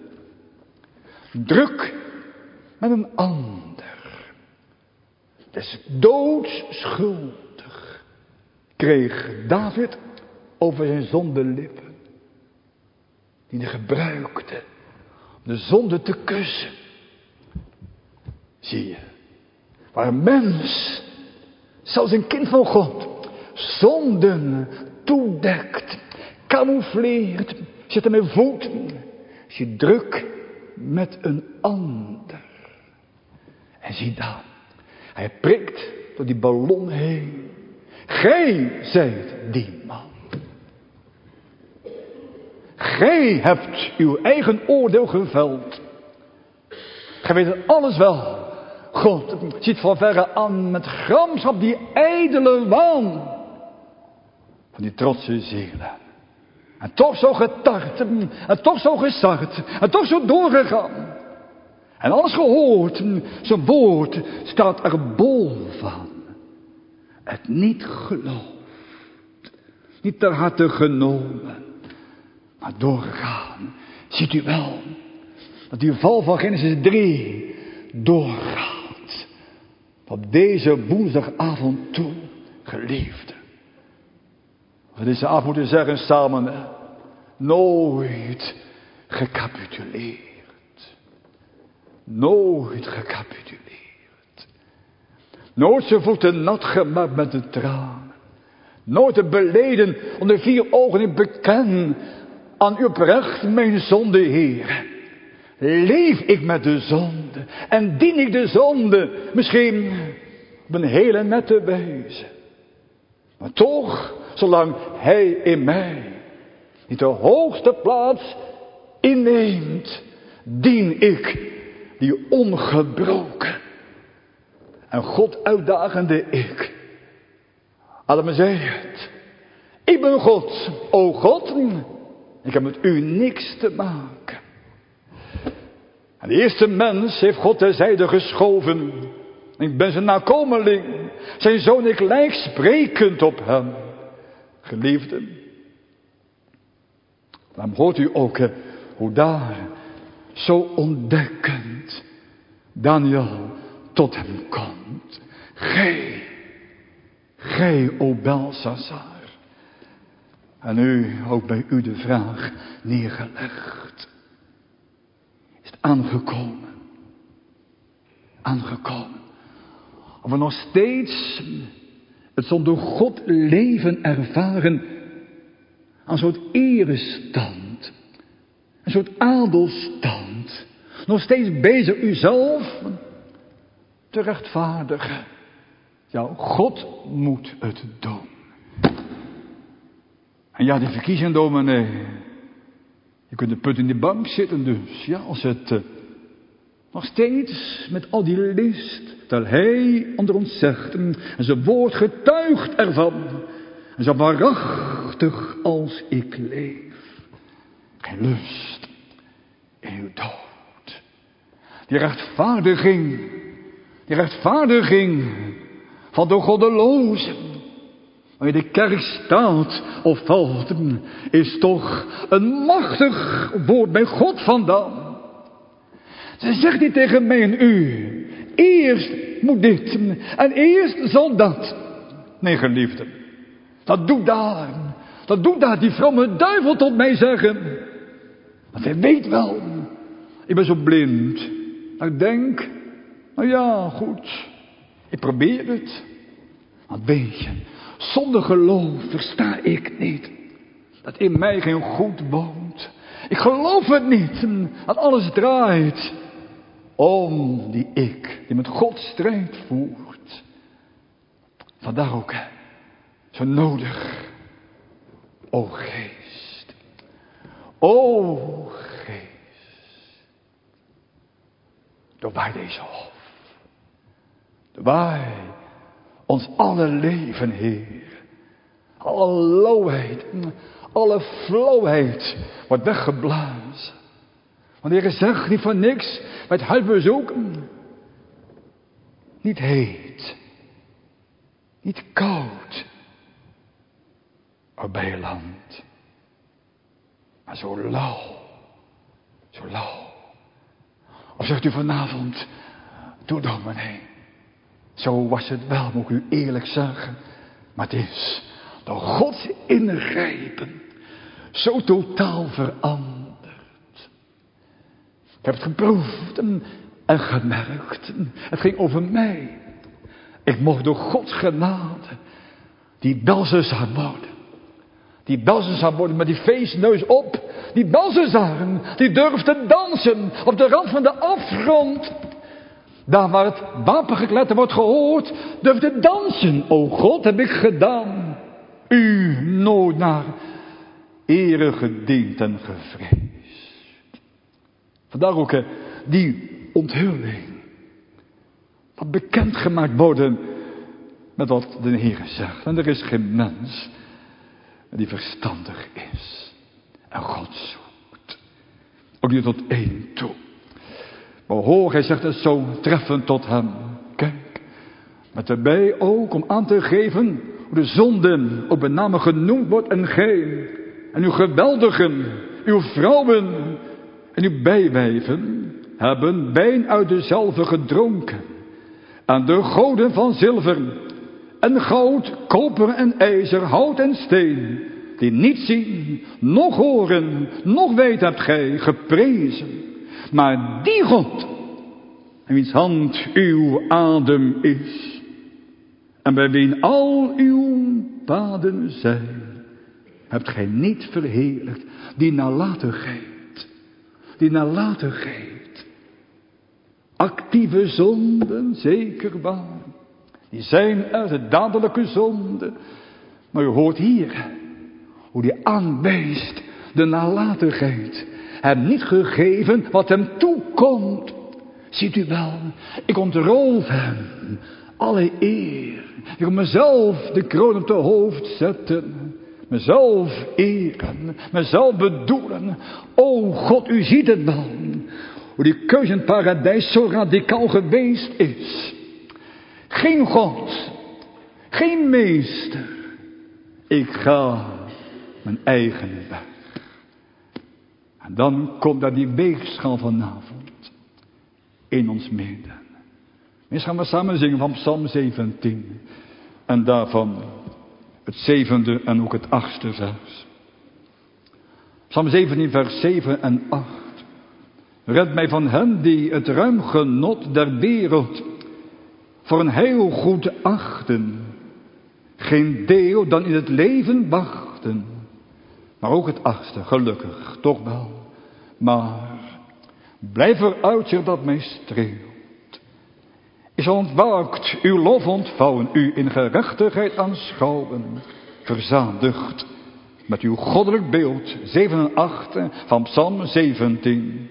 Druk met een ander, des doods schuldig, kreeg David over zijn zondelippen, die hij gebruikte om de zonde te kussen. Zie je, waar een mens, zelfs een kind van God, zonden toedekt, camoufleert, zet hem in voeten, is je druk met een ander. En zie dan, hij prikt door die ballon heen. Gij zijt die man. Gij hebt uw eigen oordeel geveld. Gij weet het alles wel. God ziet van verre aan met gramschap die ijdele waan van die trotse zielen. En toch zo getart, en toch zo gesart, en toch zo doorgegaan. En alles gehoord, zijn woord staat er bol van. Het niet geloofd, niet ter harte genomen, maar doorgaan. Ziet u wel, dat die val van Genesis drie doorgaat. Op deze woensdagavond toe, geliefde. We deze avond moeten zeggen samen, nooit gecapituleerd. Nooit gecapituleerd. Nooit zijn voeten nat gemaakt met de tranen. Nooit het beleden onder vier ogen in beken aan uw oprecht mijn zonde, Heer. Leef ik met de zonde en dien ik de zonde misschien op een hele nette wijze. Maar toch, zolang hij in mij niet de hoogste plaats inneemt, dien ik die ongebroken en God uitdagende ik. Adam zei het. Ik ben God, o God, ik heb met u niks te maken. En de eerste mens heeft God terzijde geschoven. Ik ben zijn nakomeling. Zijn zoon, ik lijk sprekend op hem. Geliefden. Daarom hoort u ook eh, hoe daar zo ontdekkend Daniel tot hem komt. Gij, gij, o Belshazzar. En nu ook bij u de vraag neergelegd. Is het aangekomen? Aangekomen. Of we nog steeds het zonder God leven ervaren. Een soort erestand. Een soort adelstand. Nog steeds bezig uzelf te rechtvaardigen. Jouw God moet het doen. En ja, die verkiezing, dominee. Je kunt de put in de bank zitten dus. Ja, als het uh, nog steeds met al die list. Terwijl hij onder ons zegt. En zijn woord getuigt ervan. En zo waarachtig als ik leef. Geen lust in uw dood. Die rechtvaardiging. Die rechtvaardiging van de goddelozen. Wanneer de kerk staat of valt, is toch een machtig woord bij God vandaan. Ze zegt niet tegen mij en u, eerst moet dit en eerst zal dat. Nee, geliefden, dat doet daar, dat doet daar die vrome duivel tot mij zeggen. Want hij weet wel, ik ben zo blind, dat ik denk, nou ja, goed, ik probeer het. Want weet je, zonder geloof versta ik niet dat in mij geen goed woont. Ik geloof het niet dat alles draait om die ik die met God strijd voert. Vandaar ook zo nodig. O geest, o geest, doorwaai deze hof, doorwaai ons alle leven, Heer. Alle lauwheid, alle flauwheid wordt weggeblazen. Want de Heer zegt niet van niks bij het huisbezoek. Niet heet, niet koud, maar bij je land. Maar zo lauw, zo lauw. Of zegt u vanavond, doe dominee. Zo was het wel, moet ik u eerlijk zeggen. Maar het is door Gods ingrijpen zo totaal veranderd. Ik heb het geproefd en, en gemerkt. Het ging over mij. Ik mocht door Gods genade die Belshazzar worden. Die Belshazzar worden met die feestneus op. Die Belshazzaren, die durfden dansen op de rand van de afgrond. Daar waar het wapengekletter wordt gehoord, durfde dansen. O God, heb ik gedaan. U nooit naar ere gediend en gevreesd. Vandaar ook hè, die onthulling. Wat bekendgemaakt worden met wat de Heer zegt. En er is geen mens die verstandig is en God zoekt. Ook niet tot één toe. Maar hoor, hij zegt het zo treffend tot hem. Kijk, met erbij ook om aan te geven hoe de zonde op een naam genoemd wordt en gij. En uw geweldigen, uw vrouwen en uw bijwijven hebben wijn uit dezelfde gedronken. En de goden van zilver en goud, koper en ijzer, hout en steen, die niet zien, noch horen, noch weet hebt gij geprezen. Maar die God, in wiens hand uw adem is, en bij wien al uw paden zijn, hebt gij niet verheerlijkt die nalatigheid, die nalatigheid. Actieve zonden, zeker waar, die zijn er, de dadelijke zonden. Maar u hoort hier, hoe die aanwijst de nalatigheid. Hem niet gegeven wat hem toekomt. Ziet u wel, ik ontroof hem alle eer. Ik wil mezelf de kroon op de hoofd zetten. Mezelf eren, mezelf bedoelen. O God, u ziet het wel. hoe die keuze in het paradijs zo radicaal geweest is. Geen God, geen meester. Ik ga mijn eigen weg. En dan komt daar die weegschaal vanavond in ons midden. Eens gaan we samen zingen van Psalm zeventien. En daarvan het zevende en ook het achtste vers. Psalm zeventien vers zeven en acht. Red mij van hen die het ruim genot der wereld voor een heel goed achten. Geen deel dan in het leven wachten. Maar ook het achtste, gelukkig, toch wel. Maar blijf eruit zich dat mij streelt. Is ontwaakt, uw lof ontvouwen, u in gerechtigheid aanschouwen. Verzadigd met uw goddelijk beeld, zeven en acht van Psalm zeventien.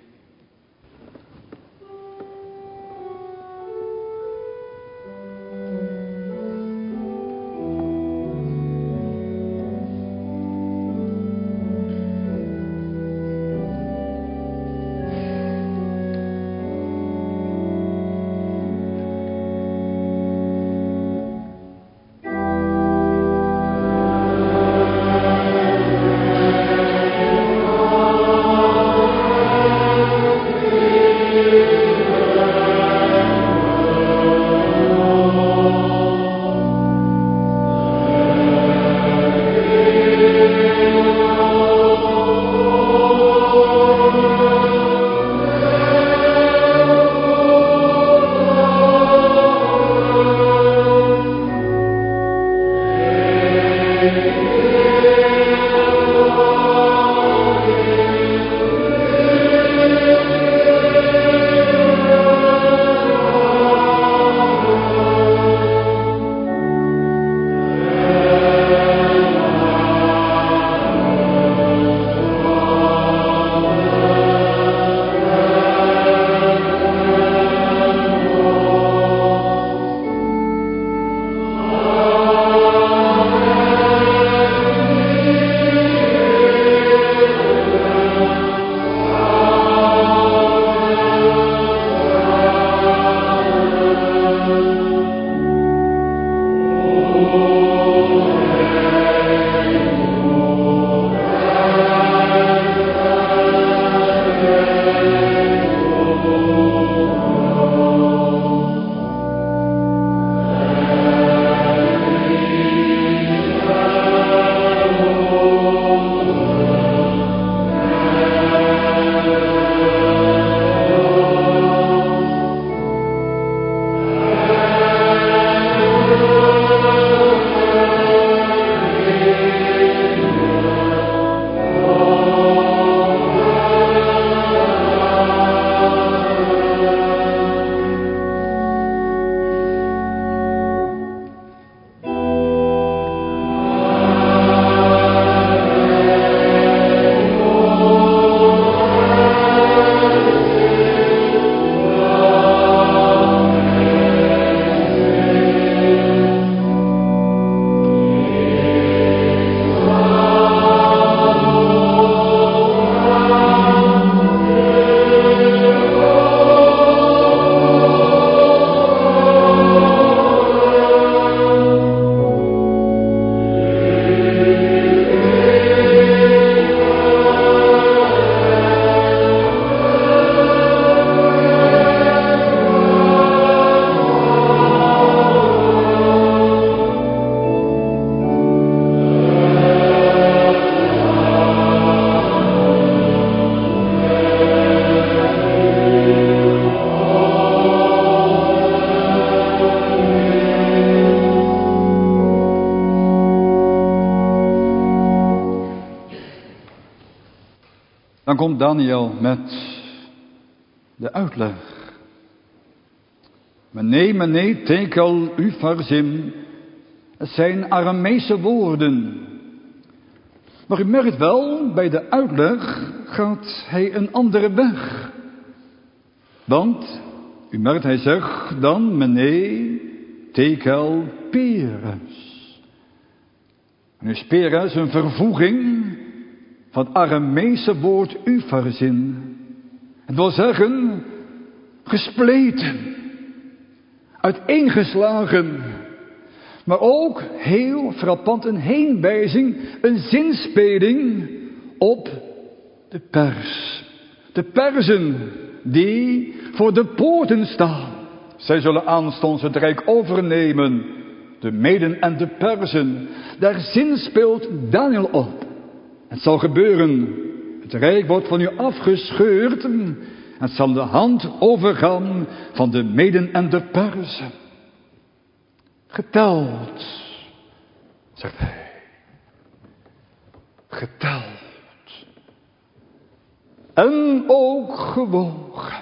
Dan komt Daniel met de uitleg. Mene, mene, tekel, ufarsim. Het zijn Aramese woorden. Maar u merkt wel, bij de uitleg gaat hij een andere weg. Want, u merkt, hij zegt dan, mene, tekel, peres. En is peres een vervoeging van het Aramese woord ufarzin. Het wil zeggen, gespleten, uiteengeslagen, maar ook heel frappant een heenwijzing, een zinspeling op de pers. De Perzen die voor de poorten staan. Zij zullen aanstonds het rijk overnemen. De Meden en de Perzen. Daar zinspeelt Daniel op. Het zal gebeuren. Het rijk wordt van u afgescheurd. Het zal de hand overgaan van de Meden en de Perzen. Geteld, zegt hij. Geteld. En ook gewogen.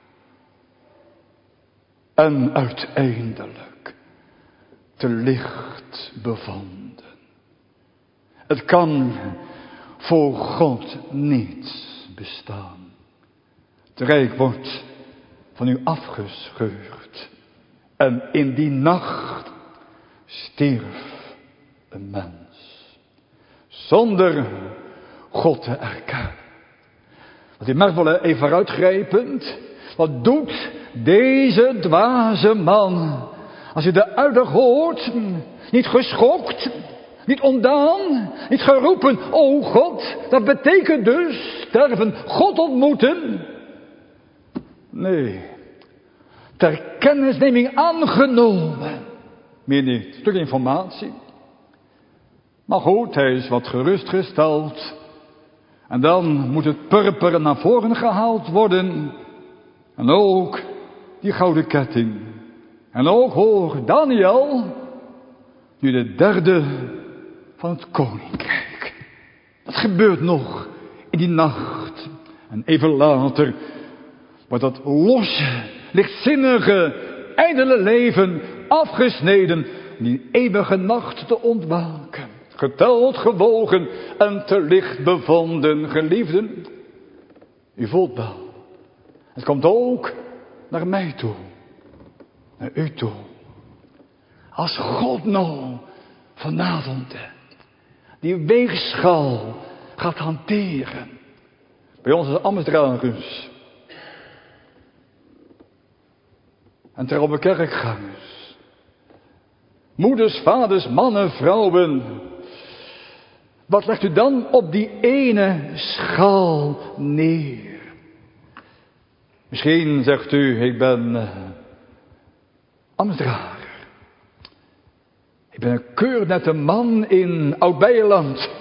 En uiteindelijk te licht bevonden. Het kan voor God niet bestaan. Het rijk wordt van u afgescheurd. En in die nacht stierf een mens. Zonder God te erkennen. Want die merkt wel even vooruitgrijpend. Wat doet deze dwaze man? Als je de uitleg hoort. Niet geschokt. Niet ontdaan. Niet geroepen. O God. Dat betekent dus sterven. God ontmoeten. Nee. Ter kennisneming aangenomen. Meer niet. Stuk informatie. Maar goed, hij is wat gerustgesteld. En dan moet het purper naar voren gehaald worden. En ook die gouden ketting. En ook hoor Daniel. Nu de derde van het koninkrijk. Dat gebeurt nog in die nacht. En even later wordt dat losse, lichtzinnige, ijdele leven afgesneden. Om die eeuwige nacht te ontwaken. Geteld, gewogen en te licht bevonden, geliefden. U voelt wel. Het komt ook naar mij toe. Naar u toe. Als God nou vanavond die weegschaal gaat hanteren. Bij ons als ambtsdragers. En trouwe kerkgangers. Moeders, vaders, mannen, vrouwen. Wat legt u dan op die ene schaal neer? Misschien zegt u, ik ben uh, ambtsdrager. Ik ben een keurnette man in Oud-Beijerland.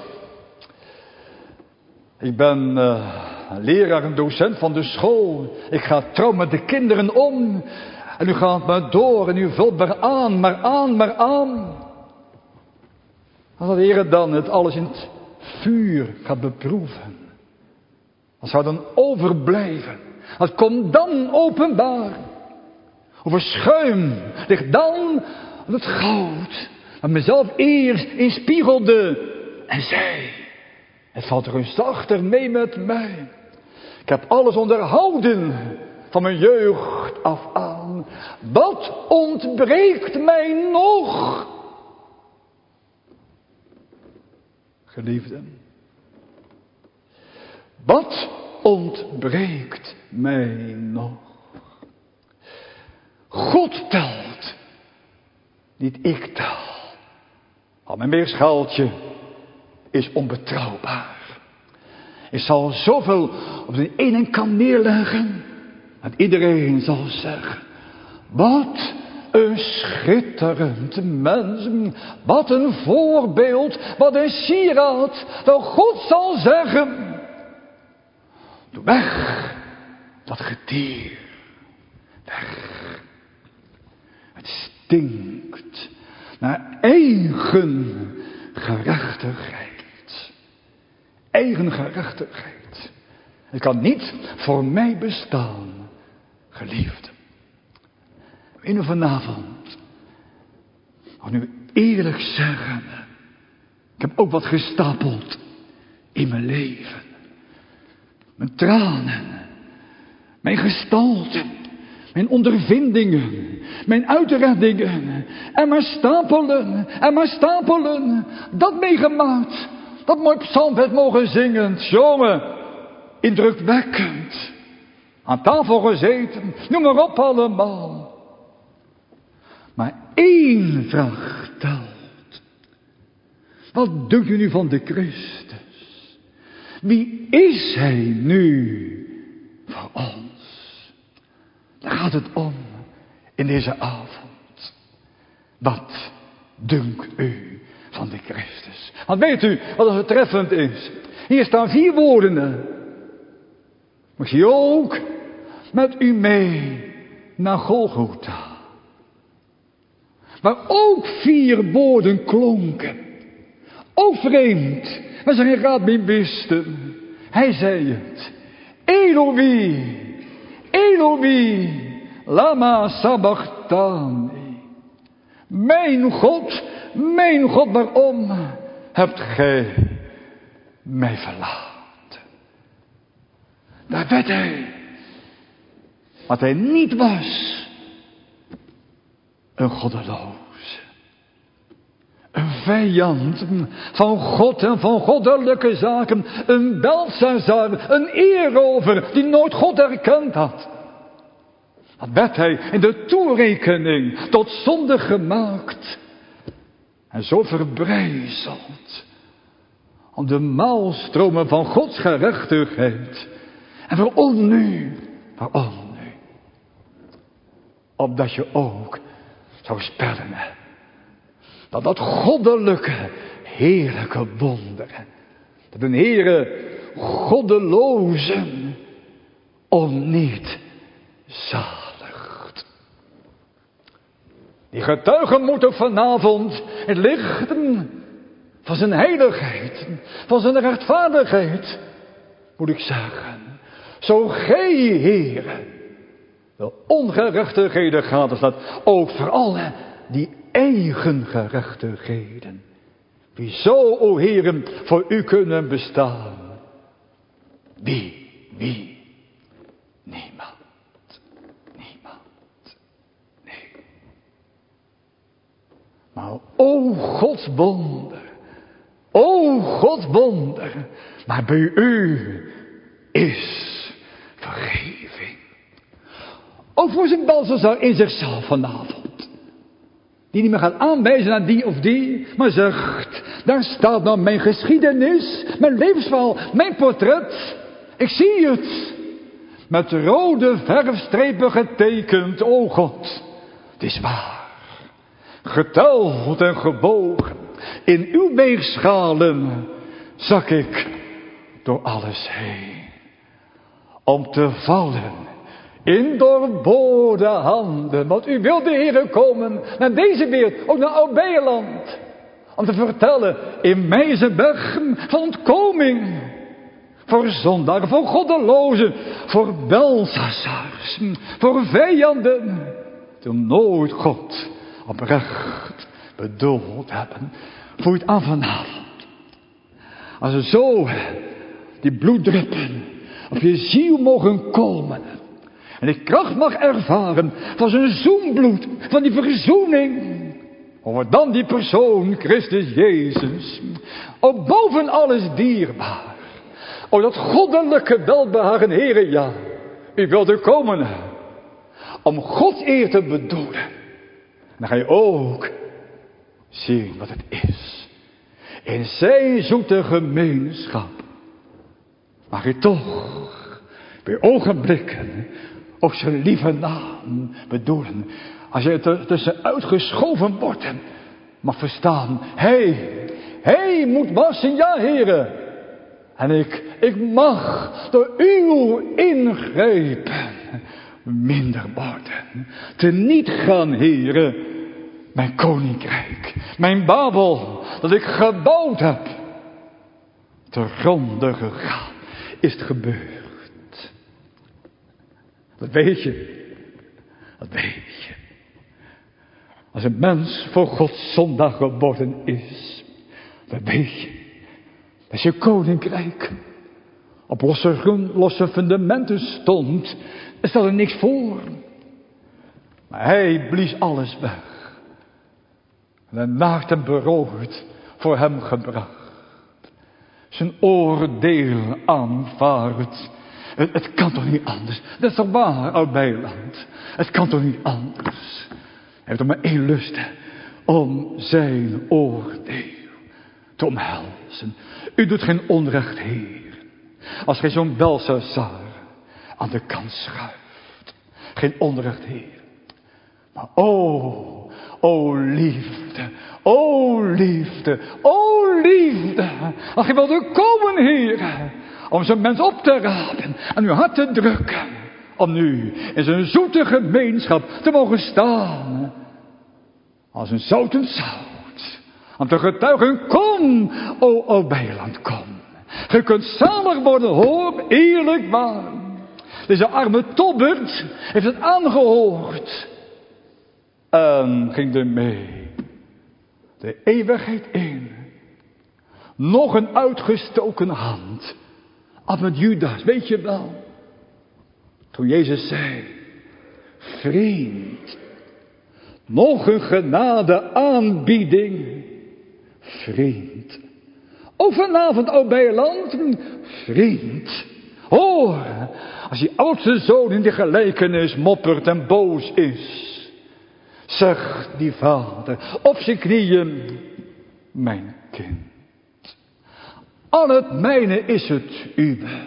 Ik ben uh, leraar en docent van de school. Ik ga trouw met de kinderen om. En u gaat maar door en u vult maar aan, maar aan, maar aan. Als de Heer dan het alles in het vuur gaat beproeven. Wat zou dan overblijven? Wat komt dan openbaar? Over schuim ligt dan het goud. Dat mezelf eerst inspiegelde. En zei, het valt reusachtig mee met mij. Ik heb alles onderhouden van mijn jeugd af aan. Wat ontbreekt mij nog? Geliefden. Wat ontbreekt mij nog? God telt. Niet ik tel. Al mijn weegschaaltje is onbetrouwbaar. Ik zal zoveel op de ene kant neerleggen. Dat iedereen zal zeggen. Wat een schitterend mens. Wat een voorbeeld. Wat een sieraad. Dat God zal zeggen. Doe weg. Dat gedier. Weg. Het stinkt. Naar eigen gerechtigheid. Eigen gerechtigheid. Het kan niet voor mij bestaan. Geliefd. In u vanavond. Mag nu eerlijk zeggen. Ik heb ook wat gestapeld. In mijn leven. Mijn tranen. Mijn gestalte. Mijn ondervindingen. Mijn uitreddingen. En maar stapelen. En maar stapelen. Dat meegemaakt. Dat mooi psalmvers mogen zingen. Jongen. Indrukwekkend. aan tafel gezeten, noem maar op allemaal. Maar één vraag telt. Wat dunkt u nu van de Christus? Wie is hij nu voor ons? Daar gaat het om in deze avond. Wat dunkt u van de Christus? Want weet u wat het treffend is? Hier staan vier woorden. Maar ik zie ook met u mee naar Golgotha. Waar ook vier woorden klonken. Ook vreemd. We zijn geen raad meer wisten. Hij zei het. Eloi, Eloi, lama sabachthani. Mijn God, mijn God, waarom hebt gij mij verlaten? Daar werd hij. Wat hij niet was. Een goddeloos. Een vijand van God en van goddelijke zaken. Een Belshazzar, een eerover die nooit God erkend had. Wat werd hij in de toerekening tot zonde gemaakt. En zo verbrijzeld. Om de maalstromen van Gods gerechtigheid. En waarom nu? Waarom nu? Opdat je ook zou spellen. Dat dat goddelijke, heerlijke wonderen. Dat een Heere goddelozen om niet zaligt. Die getuigen moeten vanavond het lichten van zijn heiligheid, van zijn rechtvaardigheid, moet ik zeggen. Zo gij, Heere, de ongerechtigheden gaat, is dat ook vooral die eigen gerechtigheden. Wie zo, o Heeren, voor u kunnen bestaan? Wie? Wie? Niemand. Niemand. Nee. Maar o Gods wonder. O Gods wonder. Maar bij u is vergeving. Ook voor zijn Belshazzar in zichzelf vanavond. Die niet meer gaat aanwijzen aan die of die. Maar zegt, daar staat nou mijn geschiedenis. Mijn levensverhaal. Mijn portret. Ik zie het. Met rode verfstrepen getekend. O God. Het is waar. Geteld en gebogen. In uw weegschalen zak ik door alles heen. Om te vallen in doorboorde handen. Want u wilde, Heere, komen naar deze wereld, ook naar Oud-Beierland. Om te vertellen, in mij is een weg van ontkoming. Voor zondaren, voor goddelozen, voor Belshazzars, voor vijanden. Die nooit God oprecht bedoeld hebben. Voel je het aan vanavond. Als er zo die bloeddruppen op je ziel mogen komen. En ik kracht mag ervaren van zijn zoenbloed, van die verzoening. Over dan die persoon, Christus Jezus. Ook boven alles dierbaar. O dat goddelijke welbehagen, Heere, ja. U wilt er komen. Om Gods eer te bedoelen. Dan ga je ook zien wat het is. In zijn zoete gemeenschap. Mag je toch bij ogenblikken ook zijn lieve naam bedoelen. Als je er tussenuit geschoven wordt, mag verstaan. Hij, hij moet wassen, ja, Heere. En ik, ik mag door uw ingrepen minder worden. Teniet gaan, Heere, mijn koninkrijk, mijn Babel, dat ik gebouwd heb, te gronde gegaan, is het gebeurd. Dat weet je, dat weet je. Als een mens voor Gods zondag geworden is, dat weet je. Als je koninkrijk op losse, losse fundamenten stond, er stelde niks voor. Maar hij blies alles weg. En een naakt en berooid voor hem gebracht. Zijn oordeel aanvaard. Het, het kan toch niet anders? Dat is toch waar, oud Bijland? Het kan toch niet anders? Hij heeft toch maar één lust, hè? Om zijn oordeel te omhelzen. U doet geen onrecht, Heer. Als gij zo'n Belshazzar aan de kant schuift. Geen onrecht, Heer. Maar o, o liefde, o liefde, o liefde. Als gij wilde komen, Heer, om zijn mens op te rapen en uw hart te drukken. Om nu in zijn zoete gemeenschap te mogen staan. Als een zoutend zout. Om te getuigen, kom, o, o Bijland, kom. Je kunt zalig worden, hoor, eerlijk waar. Deze arme Tobbert heeft het aangehoord. En ging er mee. De eeuwigheid in. Nog een uitgestoken hand. Af met Judas, weet je wel. Toen Jezus zei. Vriend. Nog een genade aanbieding. Vriend. Ook vanavond, o Bijland. Vriend. Hoor. Als die oudste zoon in de gelijkenis moppert en boos is. Zegt die vader op zijn knieën. Mijn kind. Al het mijne is het uwe.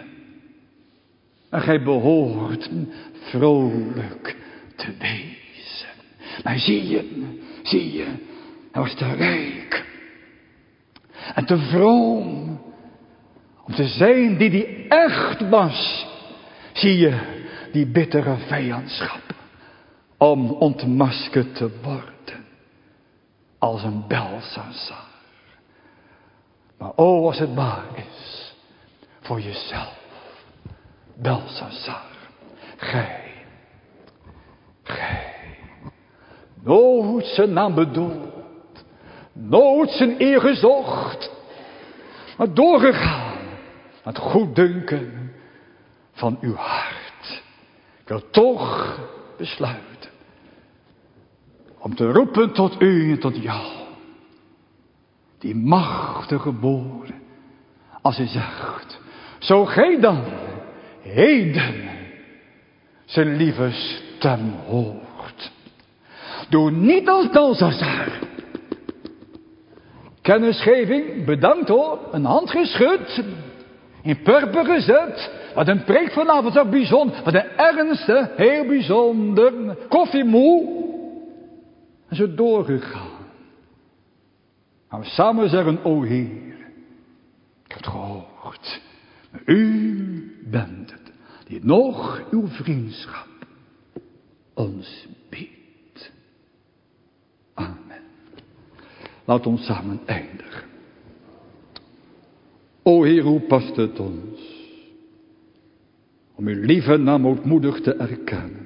En gij behoort vrolijk te wezen. Maar zie je, zie je, hij was te rijk. En te vroom. Om te zijn die die echt was. Zie je die bittere vijandschap. Om ontmaskerd te worden. Als een Belshazzar. Maar o, als het waar is. Voor jezelf. Belshazzar. Gij. Gij. Nooit zijn naam bedoeld. Nooit zijn eer gezocht. Maar doorgegaan. Het goeddunken van uw hart. Ik wil toch besluiten. Om te roepen tot u en tot jou. Die machtige woorden. Als hij zegt. Zo gij dan. Heden. Zijn lieve stem hoort. Doe niet als Belshazzar. Kennisgeving. Bedankt hoor. Een hand geschud. In purper gezet. Wat een preek vanavond zo bijzonder. Wat een ernst, hè? Heel bijzonder. Koffiemoe. En zo doorgegaan. Gaan we samen zeggen, o Heer. Ik heb het gehoord. Maar u bent het. Die nog uw vriendschap ons biedt. Amen. Laat ons samen eindigen. O Heer, hoe past het ons om uw lieve naam ootmoedig te erkennen.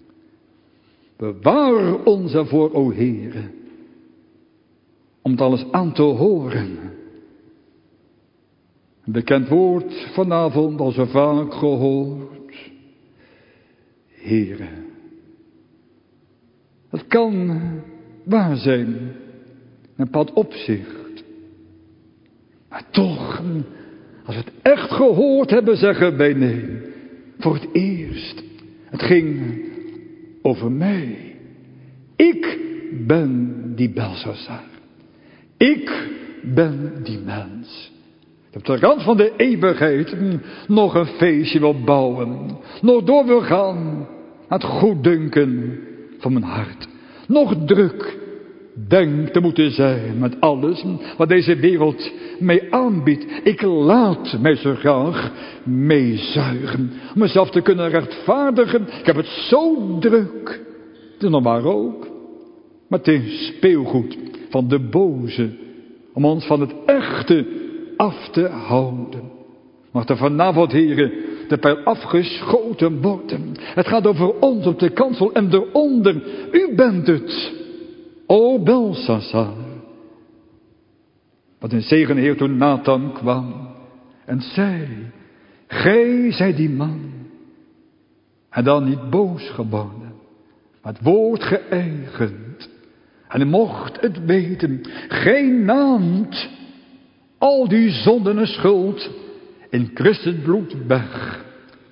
Bewaar ons ervoor, o Heere, om het alles aan te horen. Een bekend woord vanavond, al zo vaak gehoord. Heere, het kan waar zijn, een pad opzicht. Maar toch, als we het echt gehoord hebben, zeggen wij nee. Voor het eerst, het ging over mij. Ik ben die Belshazzar. Ik ben die mens. Die op de rand van de eeuwigheid nog een feestje wil bouwen. Nog door wil gaan. Het goeddunken van mijn hart. Nog druk denk te moeten zijn met alles wat deze wereld mij aanbiedt. Ik laat mij zo graag meezuigen. Om mezelf te kunnen rechtvaardigen. Ik heb het zo druk. Het is nog maar ook. Maar het is speelgoed van de boze. Om ons van het echte af te houden. Mag er vanavond, heren, de pijl afgeschoten worden. Het gaat over ons op de kansel en eronder. U bent het. O Belshazzar. Wat een zegen, Heer, toen Nathan kwam en zei, gij zij die man. En dan niet boos geworden, maar het woord geëigend. En hij mocht het weten, gij naamt al die zonden en schuld in Christus bloed weg.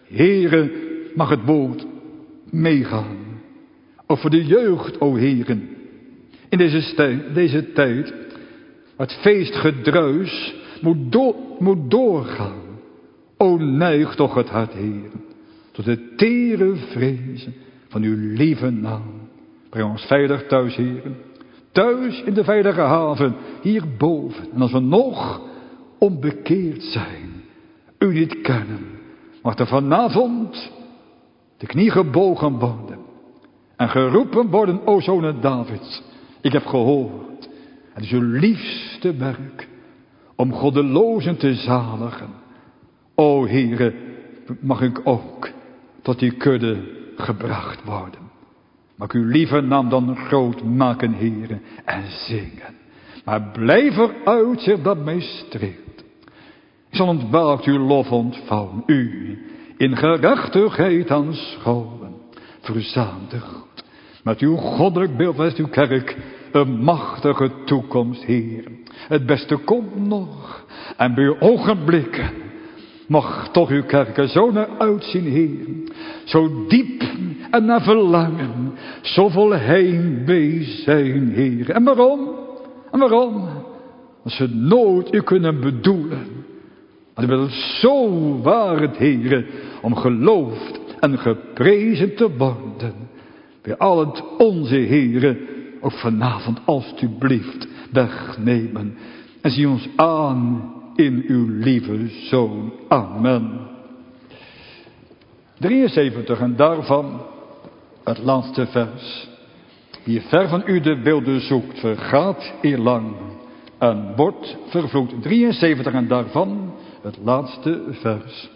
Heere, mag het woord meegaan. Ook voor de jeugd, o Heeren. In deze, stij, deze tijd, het feestgedruis moet, do, moet doorgaan. O neig toch het hart, Heeren, tot de tere vrezen van uw lieve naam. Breng ons veilig thuis, Heeren. Thuis in de veilige haven, hierboven. En als we nog onbekeerd zijn, u niet kennen, mag er vanavond de knie gebogen worden en geroepen worden, o zonen Davids. Ik heb gehoord, het is uw liefste werk om goddelozen te zaligen. O Heere, mag ik ook tot die kudde gebracht worden. Mag uw lieve naam dan groot maken, Heere, en zingen. Maar blijf eruit zich dat mij streelt. Ik zal ontwaakt uw lof ontvouwen, u in gerechtigheid aanschouwen, verzadigd. Met uw goddelijk beeld wijst uw kerk een machtige toekomst, Heer. Het beste komt nog, en bij uw ogenblikken mag toch uw kerk er zo naar uitzien, Heer. Zo diep en naar verlangen, zo vol heimwee zijn, Heer. En waarom? En waarom? Als ze nooit u kunnen bedoelen. Want u bent het zo waard, Heer, om geloofd en geprezen te worden. Bij al het onze, Heer, ook vanavond alstublieft wegnemen. En zie ons aan in uw lieve Zoon. Amen. drieënzeventig en daarvan het laatste vers. Wie ver van u de beelden zoekt, vergaat eerlang en wordt vervloekt. drieënzeventig en daarvan het laatste vers.